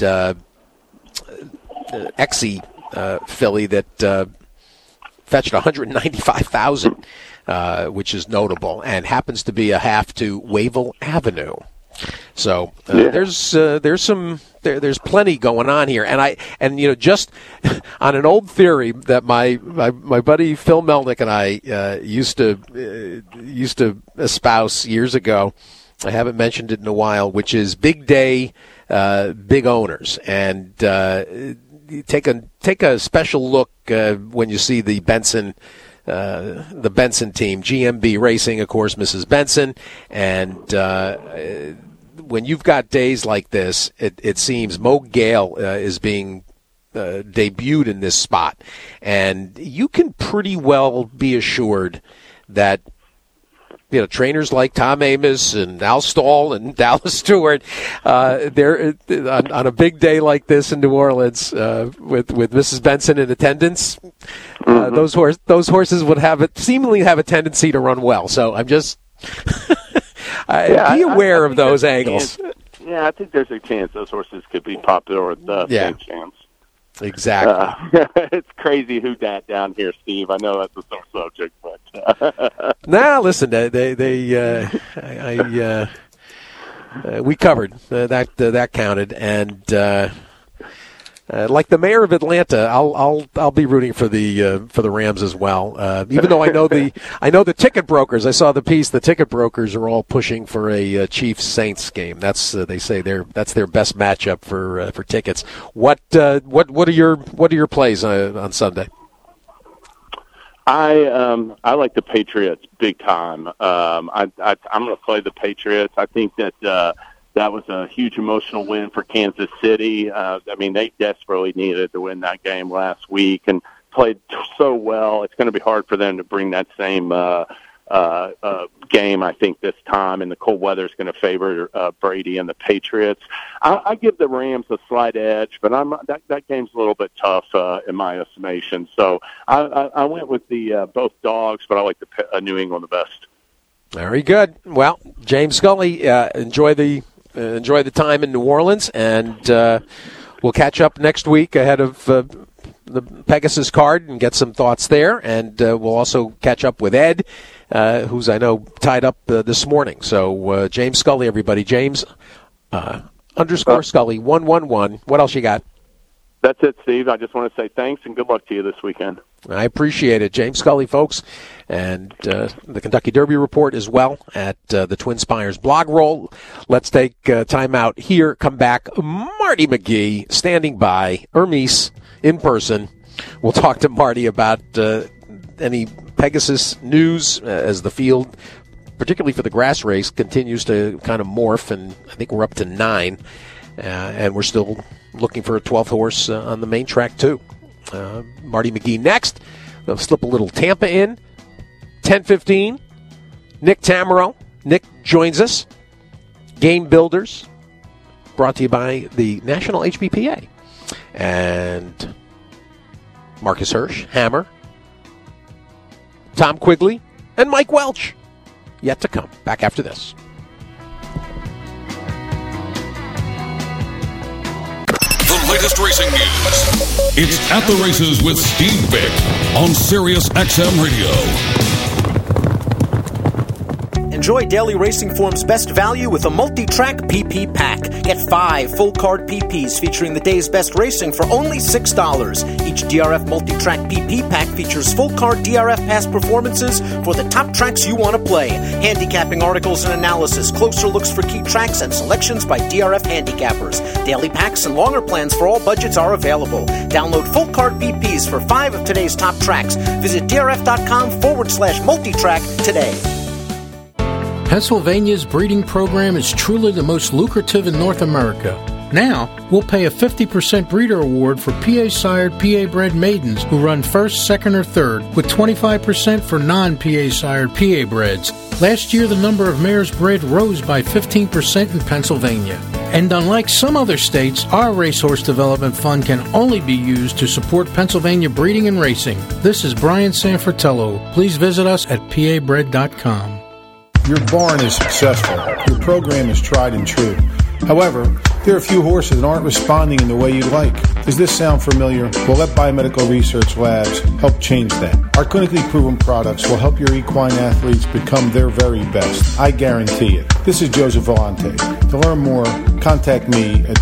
Exie filly that fetched $195,000, which is notable, and happens to be a half to Wavell Avenue. So there's plenty going on here, and just on an old theory that my buddy Phil Melnick and I used to espouse years ago. I haven't mentioned it in a while, which is big day, big owners, and take a special look when you see the Benson team, GMB Racing, of course, Mrs. Benson, and when you've got days like this, it seems Mo Gale is being debuted in this spot, and you can pretty well be assured that trainers like Tom Amoss and Al Stahl and Dallas Stewart, they're on a big day like this in New Orleans with Mrs. Benson in attendance. Those horses would seemingly have a tendency to run well. So I'm just be aware of those angles. I think there's a chance those horses could be popular with the same chance. Exactly. It's crazy who dat down here, Steve. I know that's a sore subject, but nah. Listen, we covered that counted, and like the mayor of Atlanta, I'll be rooting for the Rams as well. Even though I know the ticket brokers. I saw the piece. The ticket brokers are all pushing for a Chiefs Saints game. That's they say that's their best matchup for tickets. What are your plays on Sunday? I like the Patriots big time. I'm going to play the Patriots. I think that that was a huge emotional win for Kansas City. They desperately needed to win that game last week and played so well. It's going to be hard for them to bring that same game, I think, this time, and the cold weather is going to favor Brady and the Patriots. I give the Rams a slight edge, but that game's a little bit tough in my estimation. So I went with the both dogs, but I like the New England the best. Very good. Well, James Scully, enjoy the time in New Orleans, and we'll catch up next week ahead of the Pegasus card and get some thoughts there, and we'll also catch up with Ed, who's, I know, tied up this morning. So James Scully, everybody. James _ Scully 111. What else you got? That's it, Steve. I just want to say thanks and good luck to you this weekend. I appreciate it. James Scully, folks, and the Kentucky Derby Report as well at the Twin Spires blog roll. Let's take time out here, come back. Marty McGee standing by, Hermes in person. We'll talk to Marty about any Pegasus news as the field, particularly for the grass race, continues to kind of morph, and I think we're up to 9, and we're still looking for a 12th horse on the main track, too. Marty McGee next. We'll slip a little Tampa in. 10:15. Nick Tamero. Nick joins us. Game Builders. Brought to you by the National HBPA. And Marcus Hirsch, Hammer. Tom Quigley. And Mike Welch. Yet to come. Back after this. Latest racing news. It's At the Races with Steve Vick on Sirius XM Radio. Enjoy Daily Racing Form's best value with a multi-track PP pack. Get 5 full-card PPs featuring the day's best racing for only $6. Each DRF multi-track PP pack features full-card DRF past performances for the top tracks you want to play, handicapping articles and analysis, closer looks for key tracks, and selections by DRF handicappers. Daily packs and longer plans for all budgets are available. Download full-card PPs for 5 of today's top tracks. Visit drf.com/multitrack today. Pennsylvania's breeding program is truly the most lucrative in North America. Now, we'll pay a 50% breeder award for PA-sired, PA-bred maidens who run first, second, or third, with 25% for non-PA-sired PA-breds. Last year, the number of mares bred rose by 15% in Pennsylvania. And unlike some other states, our Racehorse Development Fund can only be used to support Pennsylvania breeding and racing. This is Brian Sanfratello. Please visit us at pabred.com. Your barn is successful. Your program is tried and true. However, there are a few horses that aren't responding in the way you'd like. Does this sound familiar? Well, let Biomedical Research Labs help change that. Our clinically proven products will help your equine athletes become their very best. I guarantee it. This is Joseph Vellante. To learn more, contact me at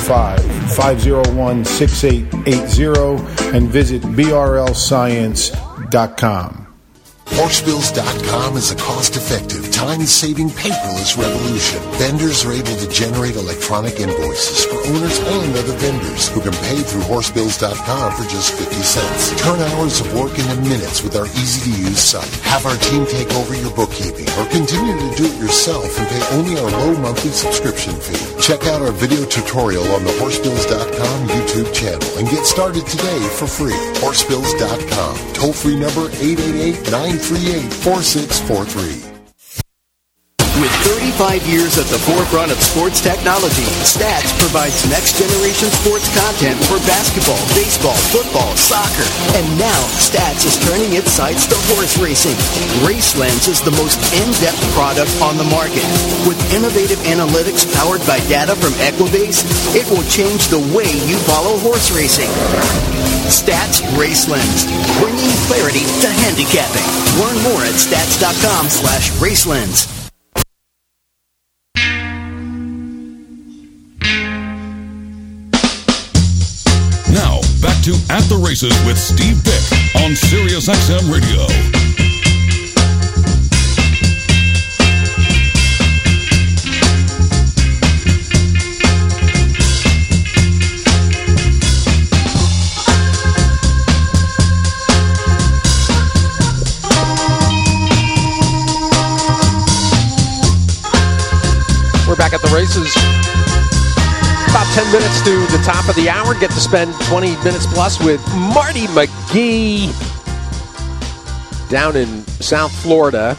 215-501-6880 and visit brlscience.com. Horsebills.com is a cost-effective, time-saving, paperless revolution. Vendors are able to generate electronic invoices for owners and other vendors who can pay through Horsebills.com for just 50 cents. Turn hours of work into minutes with our easy-to-use site. Have our team take over your bookkeeping or continue to do it yourself and pay only our low monthly subscription fee. Check out our video tutorial on the Horsebills.com YouTube channel and get started today for free. Horsebills.com. Toll-free number 888-938-4643. With 35 years at the forefront of sports technology, Stats provides next-generation sports content for basketball, baseball, football, soccer. And now, Stats is turning its sights to horse racing. RaceLens is the most in-depth product on the market. With innovative analytics powered by data from Equibase, it will change the way you follow horse racing. Stats RaceLens, bringing clarity to handicapping. Learn more at stats.com/RaceLens. Now, back to At the Races with Steve Bick on Sirius XM Radio. We're back at the races. About 10 minutes to the top of the hour. Get to spend 20 minutes plus with Marty McGee down in South Florida.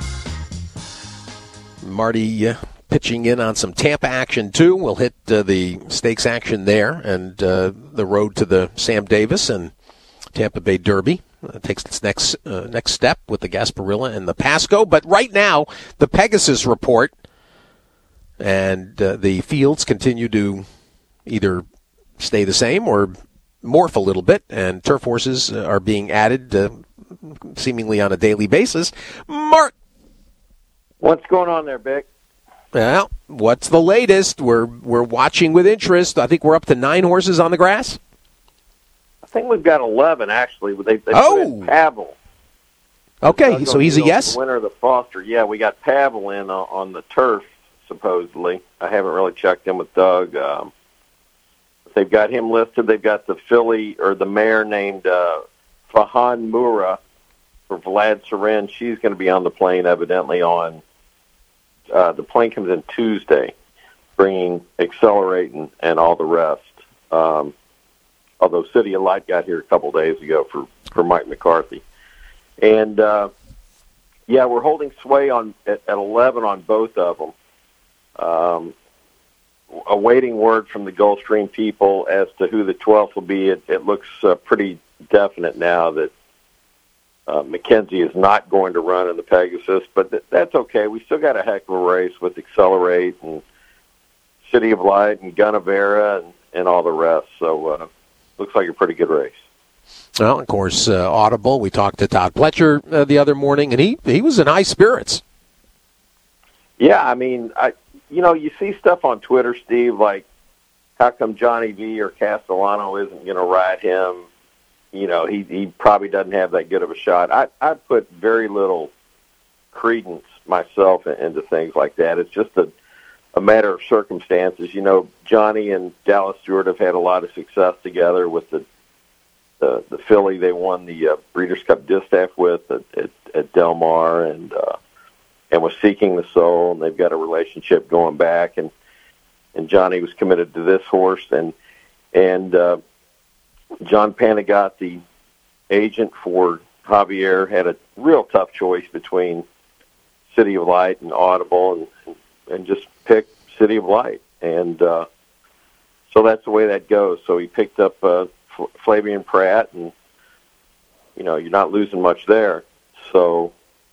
Marty pitching in on some Tampa action, too. We'll hit the stakes action there and the road to the Sam Davis and Tampa Bay Derby. Takes its next step with the Gasparilla and the Pasco. But right now, the Pegasus report. And the fields continue to either stay the same or morph a little bit, and turf horses are being added seemingly on a daily basis. Mark, what's going on there, Vic? Well, what's the latest? We're watching with interest. I think we're up to 9 horses on the grass. I think we've got 11 actually. They put in Pavel. Okay, so he's a yes. The winner of the Foster. Yeah, we got Pavel in on the turf. Supposedly, I haven't really checked in with Doug. They've got him listed. They've got the filly or the mare named Fahan Mura for Vlad Surin. She's going to be on the plane, evidently on the plane comes in Tuesday, bringing Accelerate and all the rest. Although City of Light got here a couple days ago for Mike McCarthy, and yeah, we're holding sway at 11 on both of them. Awaiting word from the Gulfstream people as to who the 12th will be. It looks pretty definite now that Mackenzie is not going to run in the Pegasus, but that's okay. We still got a heck of a race with Accelerate and City of Light and Gunnevera and all the rest. So looks like a pretty good race. Well, of course, Audible. We talked to Todd Pletcher the other morning, and he was in high spirits. Yeah, I mean, you see stuff on Twitter, Steve, like how come Johnny V or Castellano isn't going to ride him? You know, he probably doesn't have that good of a shot. I put very little credence myself into things like that. It's just a matter of circumstances. You know, Johnny and Dallas Stewart have had a lot of success together with the filly they won the Breeders' Cup Distaff with at Del Mar and was Seeking the Soul, and they've got a relationship going back, and Johnny was committed to this horse, and John Panagot, the agent for Javier, had a real tough choice between City of Light and Audible, and just picked City of Light, and so that's the way that goes. So he picked up Flavian Pratt, and you're not losing much there. So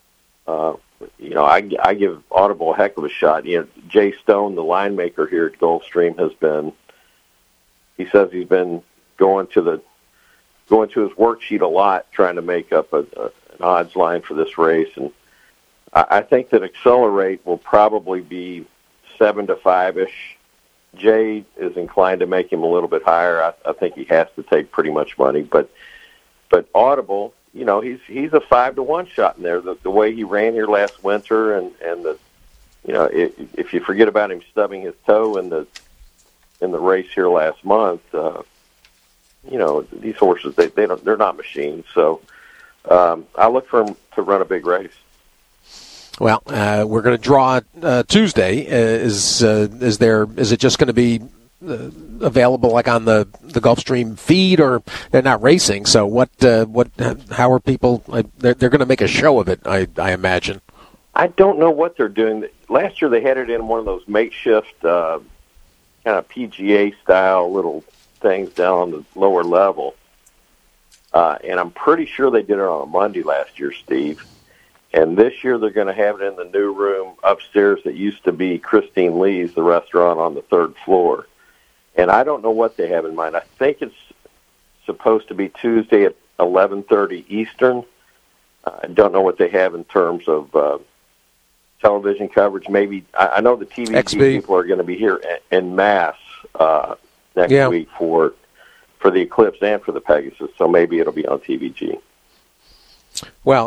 I give Audible a heck of a shot. Jay Stone, the line maker here at Gulfstream, he says he's been going to his worksheet a lot, trying to make up an odds line for this race. And I think that Accelerate will probably be 7 to 5-ish. Jay is inclined to make him a little bit higher. I think he has to take pretty much money, but Audible, he's a 5 to 1 shot in there. The way he ran here last winter, and if you forget about him stubbing his toe in the race here last month, these horses they're not machines. So I look for him to run a big race. Well, we're going to draw Tuesday. Is it just going to be available like on the Gulfstream feed, or they're not racing? So how are people? They're going to make a show of it, I imagine. I don't know what they're doing. Last year they had it in one of those makeshift kind of PGA-style little things down on the lower level. And I'm pretty sure they did it on a Monday last year, Steve. And this year they're going to have it in the new room upstairs that used to be Christine Lee's, the restaurant on the 3rd floor. And I don't know what they have in mind. I think it's supposed to be Tuesday at 11:30 Eastern. I don't know what they have in terms of television coverage. Maybe I know the TVG people are going to be here en masse next week for the Eclipse and for the Pegasus. So maybe it'll be on TVG. Well,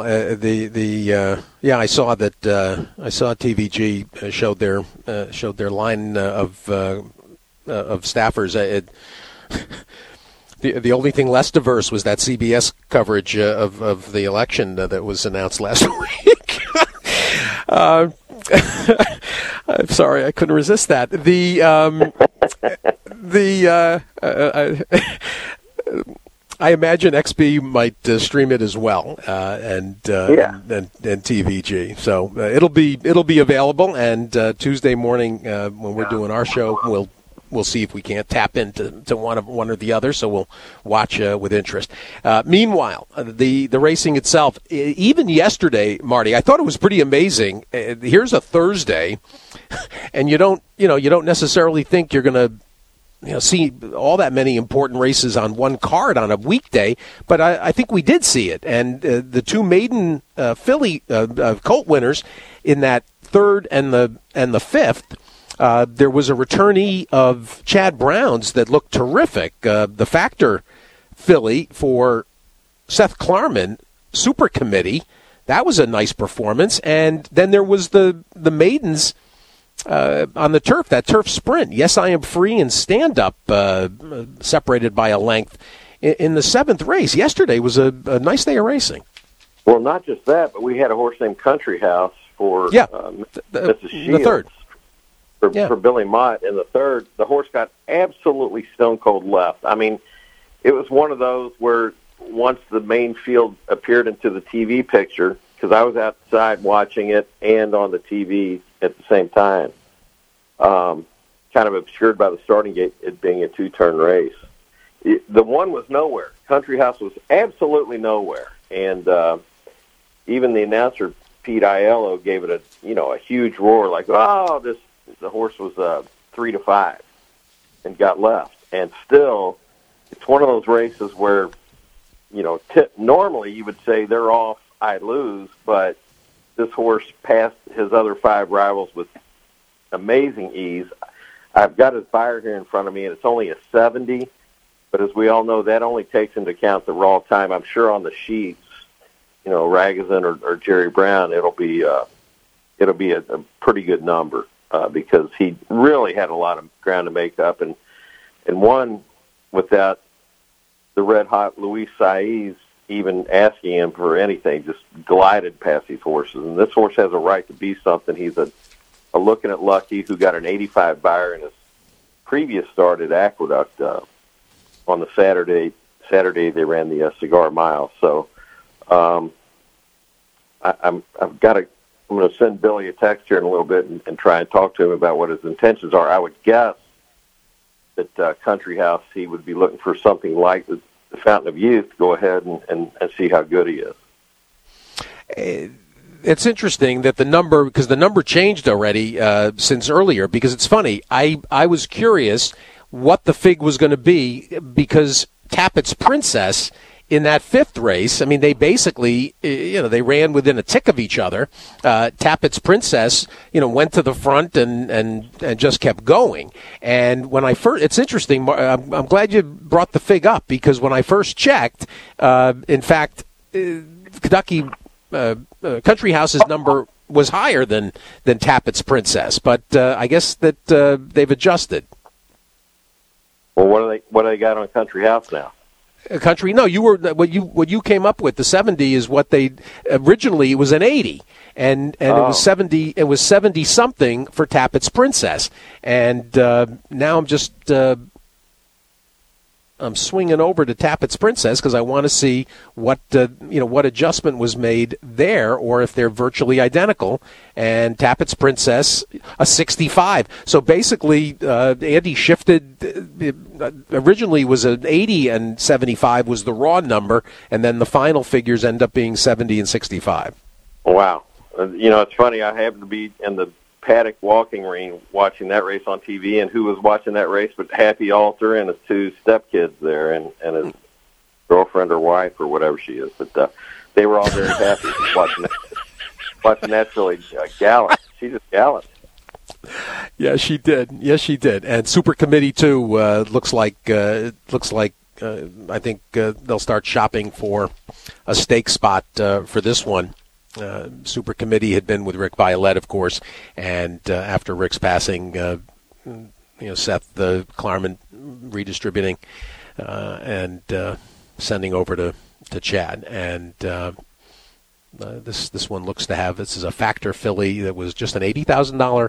I saw that. I saw TVG showed their line of staffers. The only thing less diverse was that CBS coverage of the election that was announced last week. I'm sorry, I couldn't resist that. I imagine XB might stream it as well, and TVG. So it'll be available. And Tuesday morning when we're doing our show, we'll see if we can't tap into one or the other. So we'll watch with interest. Meanwhile, the racing itself, even yesterday, Marty, I thought it was pretty amazing. Here's a Thursday, and you don't necessarily think you're going to see all that many important races on one card on a weekday, but I think we did see it. And the two maiden filly colt winners in that 3rd and the 5th, there was a returnee of Chad Brown's that looked terrific. The Factor filly for Seth Klarman, Super Committee, that was a nice performance. And then there was the maidens on the turf, that turf sprint. Yes, I Am Free and Stand Up, separated by a length in the 7th race. Yesterday was a nice day of racing. Well, not just that, but we had a horse named Country House for Mrs. Shields. The 3rd. For Billy Mott in the 3rd. The horse got absolutely stone cold left. I mean, it was one of those where once the main field appeared into the TV picture, because I was outside watching it and on the TV at the same time, kind of obscured by the starting gate, it being a 2-turn race. The one was nowhere. Country House was absolutely nowhere. And even the announcer, Pete Aiello, gave it a huge roar, like, the horse was 3-5 and got left. And still, it's one of those races where, normally you would say they're off, I lose, but this horse passed his other 5 rivals with amazing ease. I've got his buyer here in front of me, and it's only a 70, but as we all know, that only takes into account the raw time. I'm sure on the sheets, Ragozin or Jerry Brown, it'll be a pretty good number. Because he really had a lot of ground to make up, and won without the red-hot Luis Saez even asking him for anything, just glided past these horses. And this horse has a right to be something. He's a Looking at Lucky, who got an 85 buyer in his previous start at Aqueduct on the Saturday they ran the Cigar Mile. So I'm going to send Billy a text here in a little bit and try and talk to him about what his intentions are. I would guess that Country House, he would be looking for something like the Fountain of Youth to go ahead and see how good he is. It's interesting that the number changed already since earlier, because it's funny. I was curious what the fig was going to be, because Tappett's Princess in that 5th race, I mean, they basically, they ran within a tick of each other. Tappett's Princess, went to the front and just kept going. And when it's interesting, I'm glad you brought the fig up, because when I first checked, in fact, Kentucky Country House's number was higher than Tappett's Princess, but I guess that they've adjusted. Well, what do they got on Country House now? Country? No, what you came up with. The 70 is what they originally. It was an 80, and it was 70. It was 70 something for Tappett's Princess, and now I'm just swinging over to Tappett's Princess because I want to see what adjustment was made there, or if they're virtually identical. And Tappett's Princess, a 65. So basically, Andy shifted. Originally was an 80 and 75 was the raw number, and then the final figures end up being 70 and 65. Wow. It's funny. I happened to be in the paddock walking ring watching that race on TV, and who was watching that race but Happy Alter and his two stepkids there, and his girlfriend or wife or whatever she is. But they were all very happy watching that filly gallop. She just galloped. Yeah, she did. Yes, she did. And Super Committee too looks like I think they'll start shopping for a stake spot for this one. Super Committee had been with Rick Violette, of course, and after Rick's passing, Seth Klarman redistributing and sending over to Chad. And this one looks to have, this is a factor filly that was just an $80,000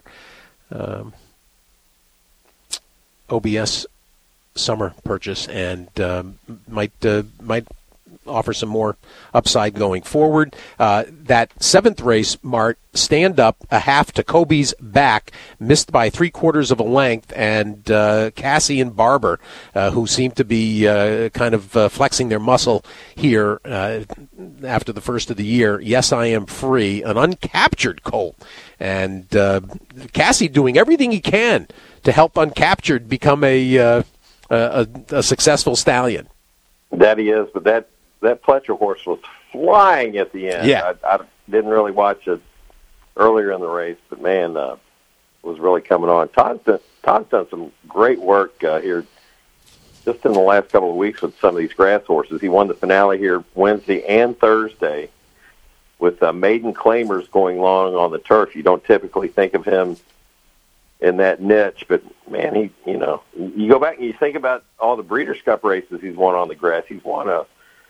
OBS summer purchase, and might offer some more upside going forward. That seventh race, Mart, stand up a half to Kobe's back, missed by 3/4 of a length, and Cassie and Barber, who seem to be kind of flexing their muscle here after the first of the year. Yes, I Am Free, an uncaptured colt, and Cassie doing everything he can to help Uncaptured become a successful stallion. That he is, but that Pletcher horse was flying at the end. Yeah. I didn't really watch it earlier in the race, but man, was really coming on. Todd's done some great work here just in the last couple of weeks with some of these grass horses. He won the finale here Wednesday and Thursday with maiden claimers going long on the turf. You don't typically think of him in that niche, but man, you go back and you think about all the Breeders' Cup races he's won on the grass. He's won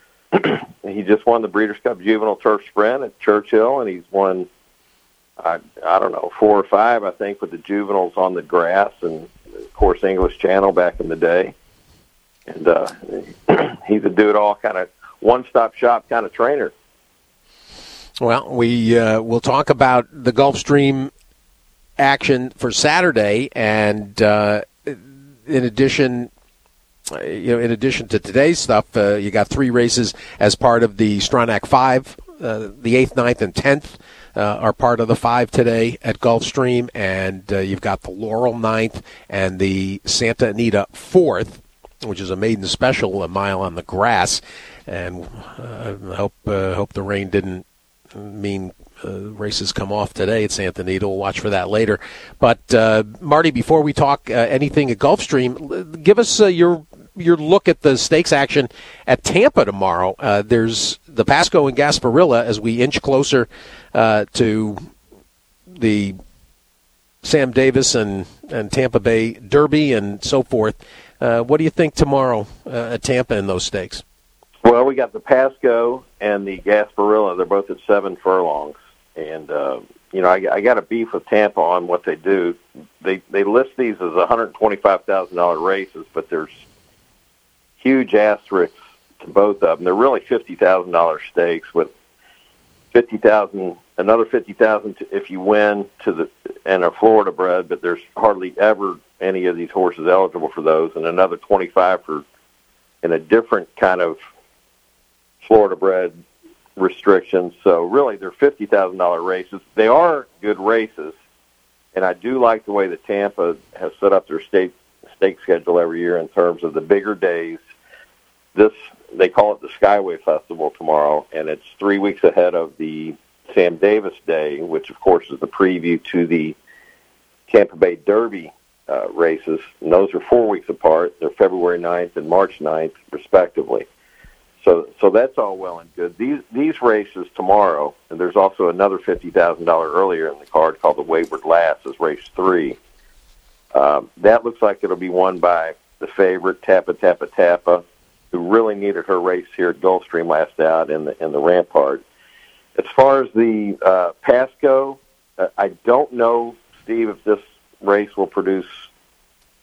he just won the Breeders' Cup Juvenile Turf Sprint at Churchill, and he's won, I don't know, 4 or 5, I think, with the juveniles on the grass, and of course English Channel back in the day. And he's a do-it-all kind of one-stop shop kind of trainer. Well, we'll talk about the Gulfstream action for Saturday, and in addition to today's stuff, you got 3 races as part of the Stronach 5. The 8th, 9th, and 10th are part of the 5 today at Gulfstream, and you've got the Laurel 9th and the Santa Anita 4th, which is a maiden special, a mile on the grass. And I hope the rain didn't mean races come off today at Santa Anita. We'll watch for that later. But Marty, before we talk anything at Gulfstream, give us your look at the stakes action at Tampa tomorrow. There's the Pasco and Gasparilla as we inch closer to the Sam Davis and Tampa Bay Derby and so forth. What do you think tomorrow at Tampa in those stakes? Well, we got the Pasco and the Gasparilla. They're both at 7 furlongs. And, I got a beef with Tampa on what they do. They list these as $125,000 races, but there's huge asterisks to both of them. They're really $50,000 stakes with another $50,000 if you win and a Florida bred, but there's hardly ever any of these horses eligible for those, and another $25,000 in a different kind of Florida bred restrictions. So really they're $50,000 races. They are good races, and I do like the way that Tampa has set up their stake schedule every year in terms of the bigger days. They call it the Skyway Festival tomorrow, and it's 3 weeks ahead of the Sam Davis Day, which of course is the preview to the Tampa Bay Derby races. And those are 4 weeks apart. They're February 9th and March 9th, respectively. So that's all well and good. These races tomorrow, and there's also another $50,000 earlier in the card called the Wayward Lass as race 3. That looks like it'll be won by the favorite, Tappa, who really needed her race here at Gulfstream last out in the Rampart. As far as the Pasco, I don't know, Steve, if this race will produce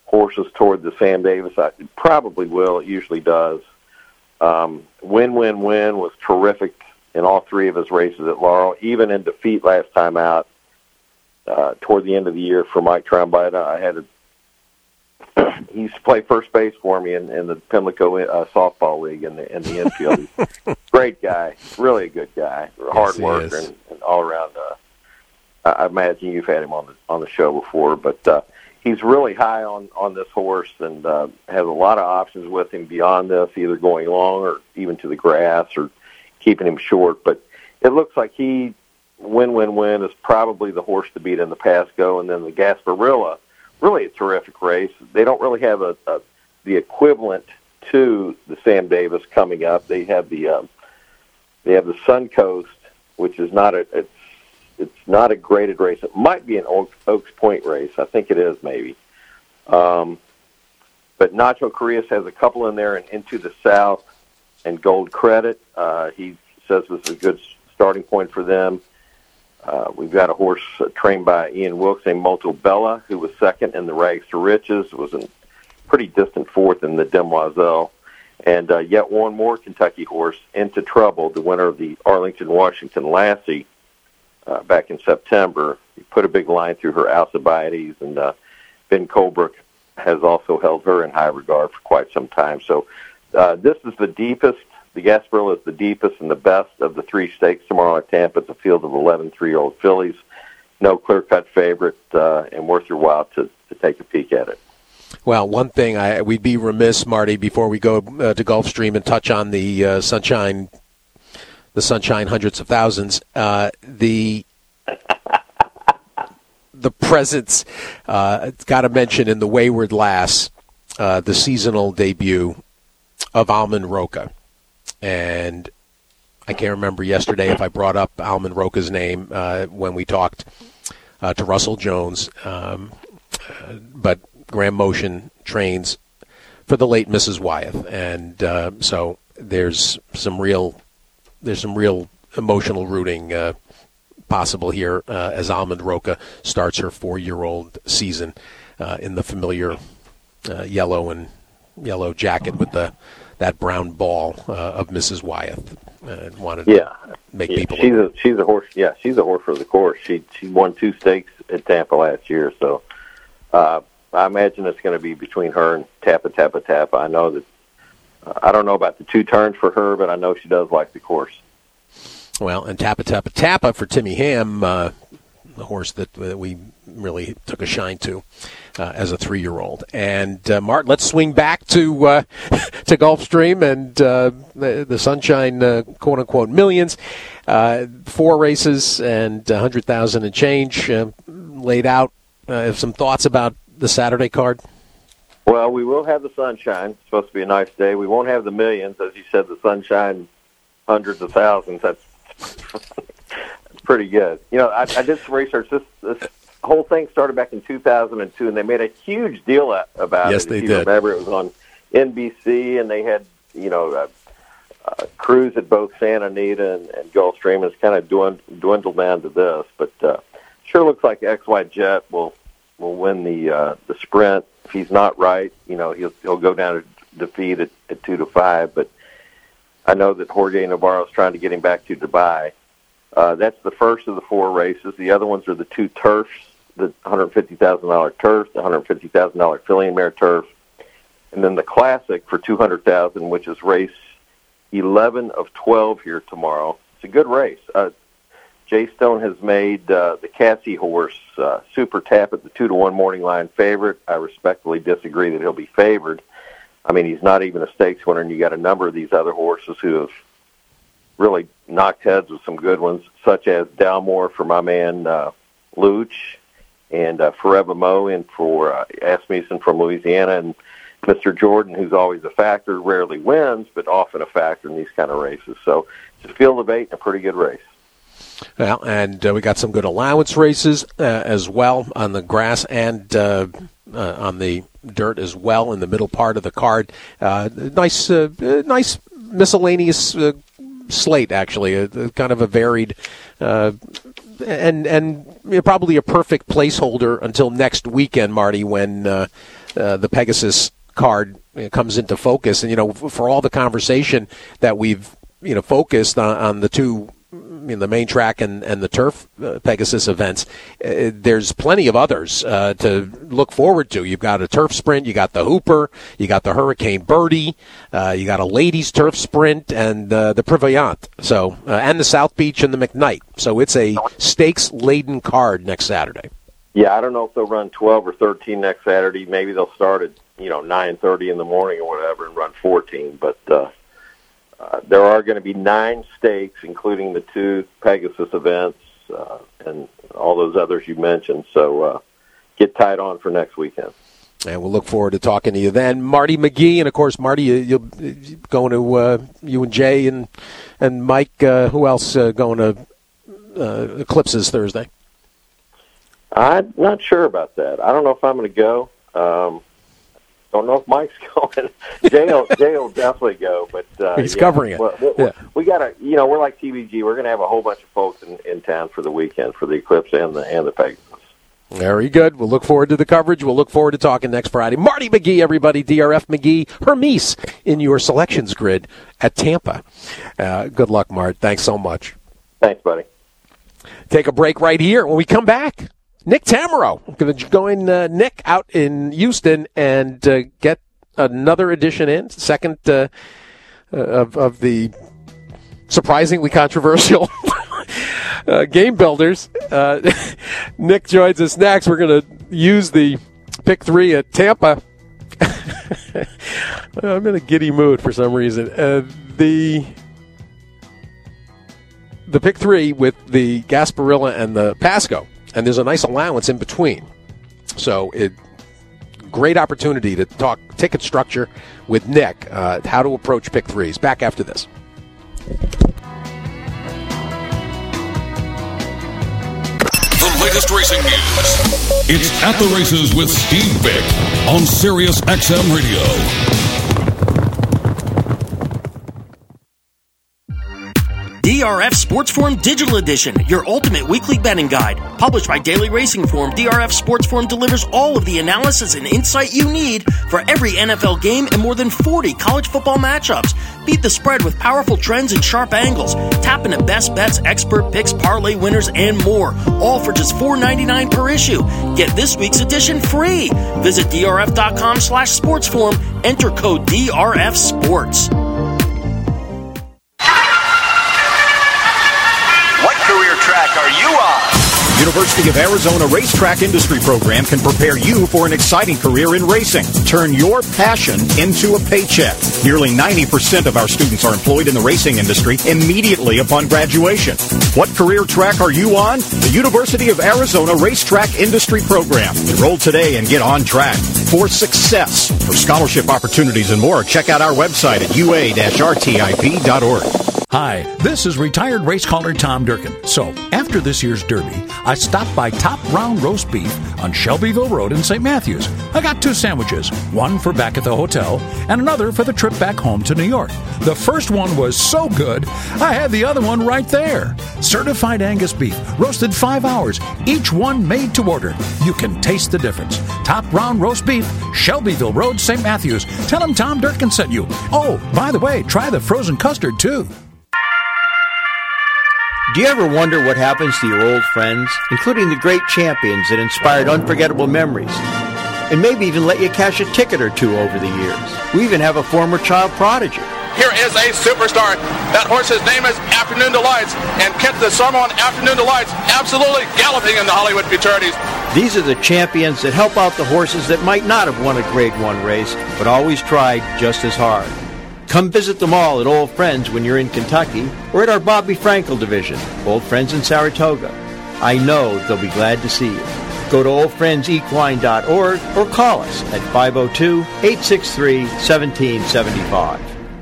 horses toward the Sam Davis. It probably will. It usually does. Win was terrific in all three of his races at Laurel, even in defeat last time out toward the end of the year for Mike Trombetta. He used to play first base for me in the Pimlico softball league in the infield. Great guy, really a good guy, hard worker, and all around. I imagine you've had him on the show before, but he's really high on this horse and has a lot of options with him beyond this, either going long or even to the grass or keeping him short. But it looks like Win is probably the horse to beat in the Pasco, and then the Gasparilla, really a terrific race. They don't really have the equivalent to the Sam Davis coming up. They have the Suncoast, which is not it's not a graded race. It might be an Oaks Point race. I think it is, maybe. But Nacho Correas has a couple in there, and Into the South and Gold Credit. He says this is a good starting point for them. We've got a horse trained by Ian Wilkes named Moto Bella, who was second in the Rags to Riches, was a pretty distant fourth in the Demoiselle. And yet one more Kentucky horse, Into Trouble, the winner of the Arlington-Washington Lassie back in September. He put a big line through her Alcibiades, and Ben Colebrook has also held her in high regard for quite some time. So this is the deepest. The Gasparilla is the deepest and the best of the three stakes tomorrow at Tampa. It's a field of 11 3-year-old fillies. No clear-cut favorite, and worth your while to take a peek at it. Well, one thing we'd be remiss, Marty, before we go to Gulfstream and touch on the Sunshine Hundreds of Thousands. The presence, got to mention in the Wayward Lass, the seasonal debut of Almond Roca. And I can't remember yesterday if I brought up Almond Roca's name when we talked to Russell Jones. But Graham Motion trains for the late Mrs. Wyeth. And so there's some real emotional rooting possible here as Almond Roca starts her 4-year-old season in the familiar yellow jacket with that brown ball of Mrs. Wyeth. Wanted to make people. She's a horse. Yeah, she's a horse for the course. She won 2 stakes at Tampa last year, so I imagine it's going to be between her and Tappa. I know that. I don't know about the 2 turns for her, but I know she does like the course. Well, and Tappa for Timmy Ham, the horse that we really took a shine to as a 3-year-old. And Martin, let's swing back to Gulfstream and the Sunshine quote unquote millions. 4 races and 100,000 and change laid out. Some thoughts about the Saturday card? Well, we will have the Sunshine. It's supposed to be a nice day. We won't have the millions, as you said. The Sunshine hundreds of thousands. That's pretty good. You know, I did some research. This whole thing started back in 2002, and they made a huge deal about it. Yes, they did. Remember, it was on NBC, and they had, crews at both Santa Anita and Gulfstream. It's kind of dwindled down to this, but sure looks like XY Jet will win the sprint. If he's not right, he'll go down to defeat at 2-5, but I know that Jorge Navarro's trying to get him back to Dubai. That's the first of the 4 races. The other ones are the 2 turfs, the $150,000 turf, the $150,000 filly and mare turf, and then the Classic for $200,000, which is race 11 of 12 here tomorrow. It's a good race. Jay Stone has made the Cassie horse Super Tap at the 2-1 morning line favorite. I respectfully disagree that he'll be favored. I mean, he's not even a stakes winner, and you got a number of these other horses who have really knocked heads with some good ones, such as Dalmore for my man Luch, and Forever Mo in for Asmussen from Louisiana, and Mr. Jordan, who's always a factor, rarely wins, but often a factor in these kind of races. So it's a field of 8 and a pretty good race. Well, and we got some good allowance races as well on the grass and on the dirt as well in the middle part of the card. Nice miscellaneous slate, actually, kind of a varied and probably a perfect placeholder until next weekend, Marty, when the Pegasus card comes into focus. And, for all the conversation that we've, focused on the two, the main track and the turf Pegasus events, there's plenty of others to look forward to. You've got a turf sprint, you got the Hooper, you got the Hurricane Birdie, you got a ladies turf sprint, and the Prevoyant. So, and the South Beach and the McKnight. So it's a stakes-laden card next Saturday. Yeah, I don't know if they'll run 12 or 13 next Saturday. Maybe they'll start at 9:30 in the morning or whatever and run 14. But there are going to be 9 stakes, including the 2 Pegasus events and all those others you mentioned. So get tied on for next weekend. And we'll look forward to talking to you then. Marty McGee, and, of course, Marty, you'll going to you and Jay and Mike. Who else going to Eclipses Thursday? I'm not sure about that. I don't know if I'm going to go. Don't know if Mike's going. Jay will definitely go, but he's covering it. We got to, we're like TVG. We're going to have a whole bunch of folks in town for the weekend for the Eclipse and the Pegasus. Very good. We'll look forward to the coverage. We'll look forward to talking next Friday. Marty McGee, everybody. DRF McGee, Hermes in your selections grid at Tampa. Good luck, Mart. Thanks so much. Thanks, buddy. Take a break right here. When we come back, Nick Tamero. I'm going to join Nick out in Houston and get another edition in, second of the surprisingly controversial Game Builders. Nick joins us next. We're going to use the pick 3 at Tampa. I'm in a giddy mood for some reason. The pick 3 with the Gasparilla and the Pasco. And there's a nice allowance in between. So great opportunity to talk ticket structure with Nick, how to approach pick 3s. Back after this. The latest racing news. It's At the Races with Steve Vick on Sirius XM Radio. DRF Sports Forum Digital Edition, your ultimate weekly betting guide. Published by Daily Racing Form, DRF Sports Forum delivers all of the analysis and insight you need for every NFL game and more than 40 college football matchups. Beat the spread with powerful trends and sharp angles. Tap into best bets, expert picks, parlay winners, and more. All for just $4.99 per issue. Get this week's edition free. Visit drf.com/sportsforum. Enter code DRFSports. Are you on? University of Arizona Racetrack Industry Program can prepare you for an exciting career in racing. Turn your passion into a paycheck. Nearly 90% of our students are employed in the racing industry immediately upon graduation. What career track are you on? The University of Arizona Racetrack Industry Program. Enroll today and get on track for success. For scholarship opportunities and more, check out our website at ua-rtip.org. Hi, this is retired race caller Tom Durkin. So, after this year's Derby, I stopped by Top Round Roast Beef on Shelbyville Road in St. Matthews. I got 2 sandwiches, one for back at the hotel and another for the trip back home to New York. The first one was so good, I had the other one right there. Certified Angus beef, roasted 5 hours, each one made to order. You can taste the difference. Top Round Roast Beef, Shelbyville Road, St. Matthews. Tell them Tom Durkin sent you. Oh, by the way, try the frozen custard, too. Do you ever wonder what happens to your old friends, including the great champions that inspired unforgettable memories, and maybe even let you cash a ticket or two over the years? We even have a former child prodigy. Here is a superstar. That horse's name is Afternoon Delights, and Kent the summer on Afternoon Delights absolutely galloping in the Hollywood Futurities. These are the champions that help out the horses that might not have won a Grade 1 race, but always tried just as hard. Come visit them all at Old Friends when you're in Kentucky, or at our Bobby Frankel division, Old Friends in Saratoga. I know they'll be glad to see you. Go to oldfriendsequine.org or call us at 502-863-1775.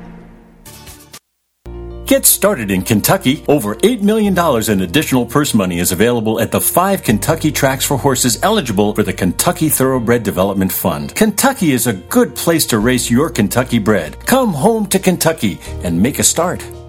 Get started in Kentucky. Over $8 million in additional purse money is available at the 5 Kentucky tracks for horses eligible for the Kentucky Thoroughbred Development Fund. Kentucky is a good place to race your Kentucky bred. Come home to Kentucky and make a start.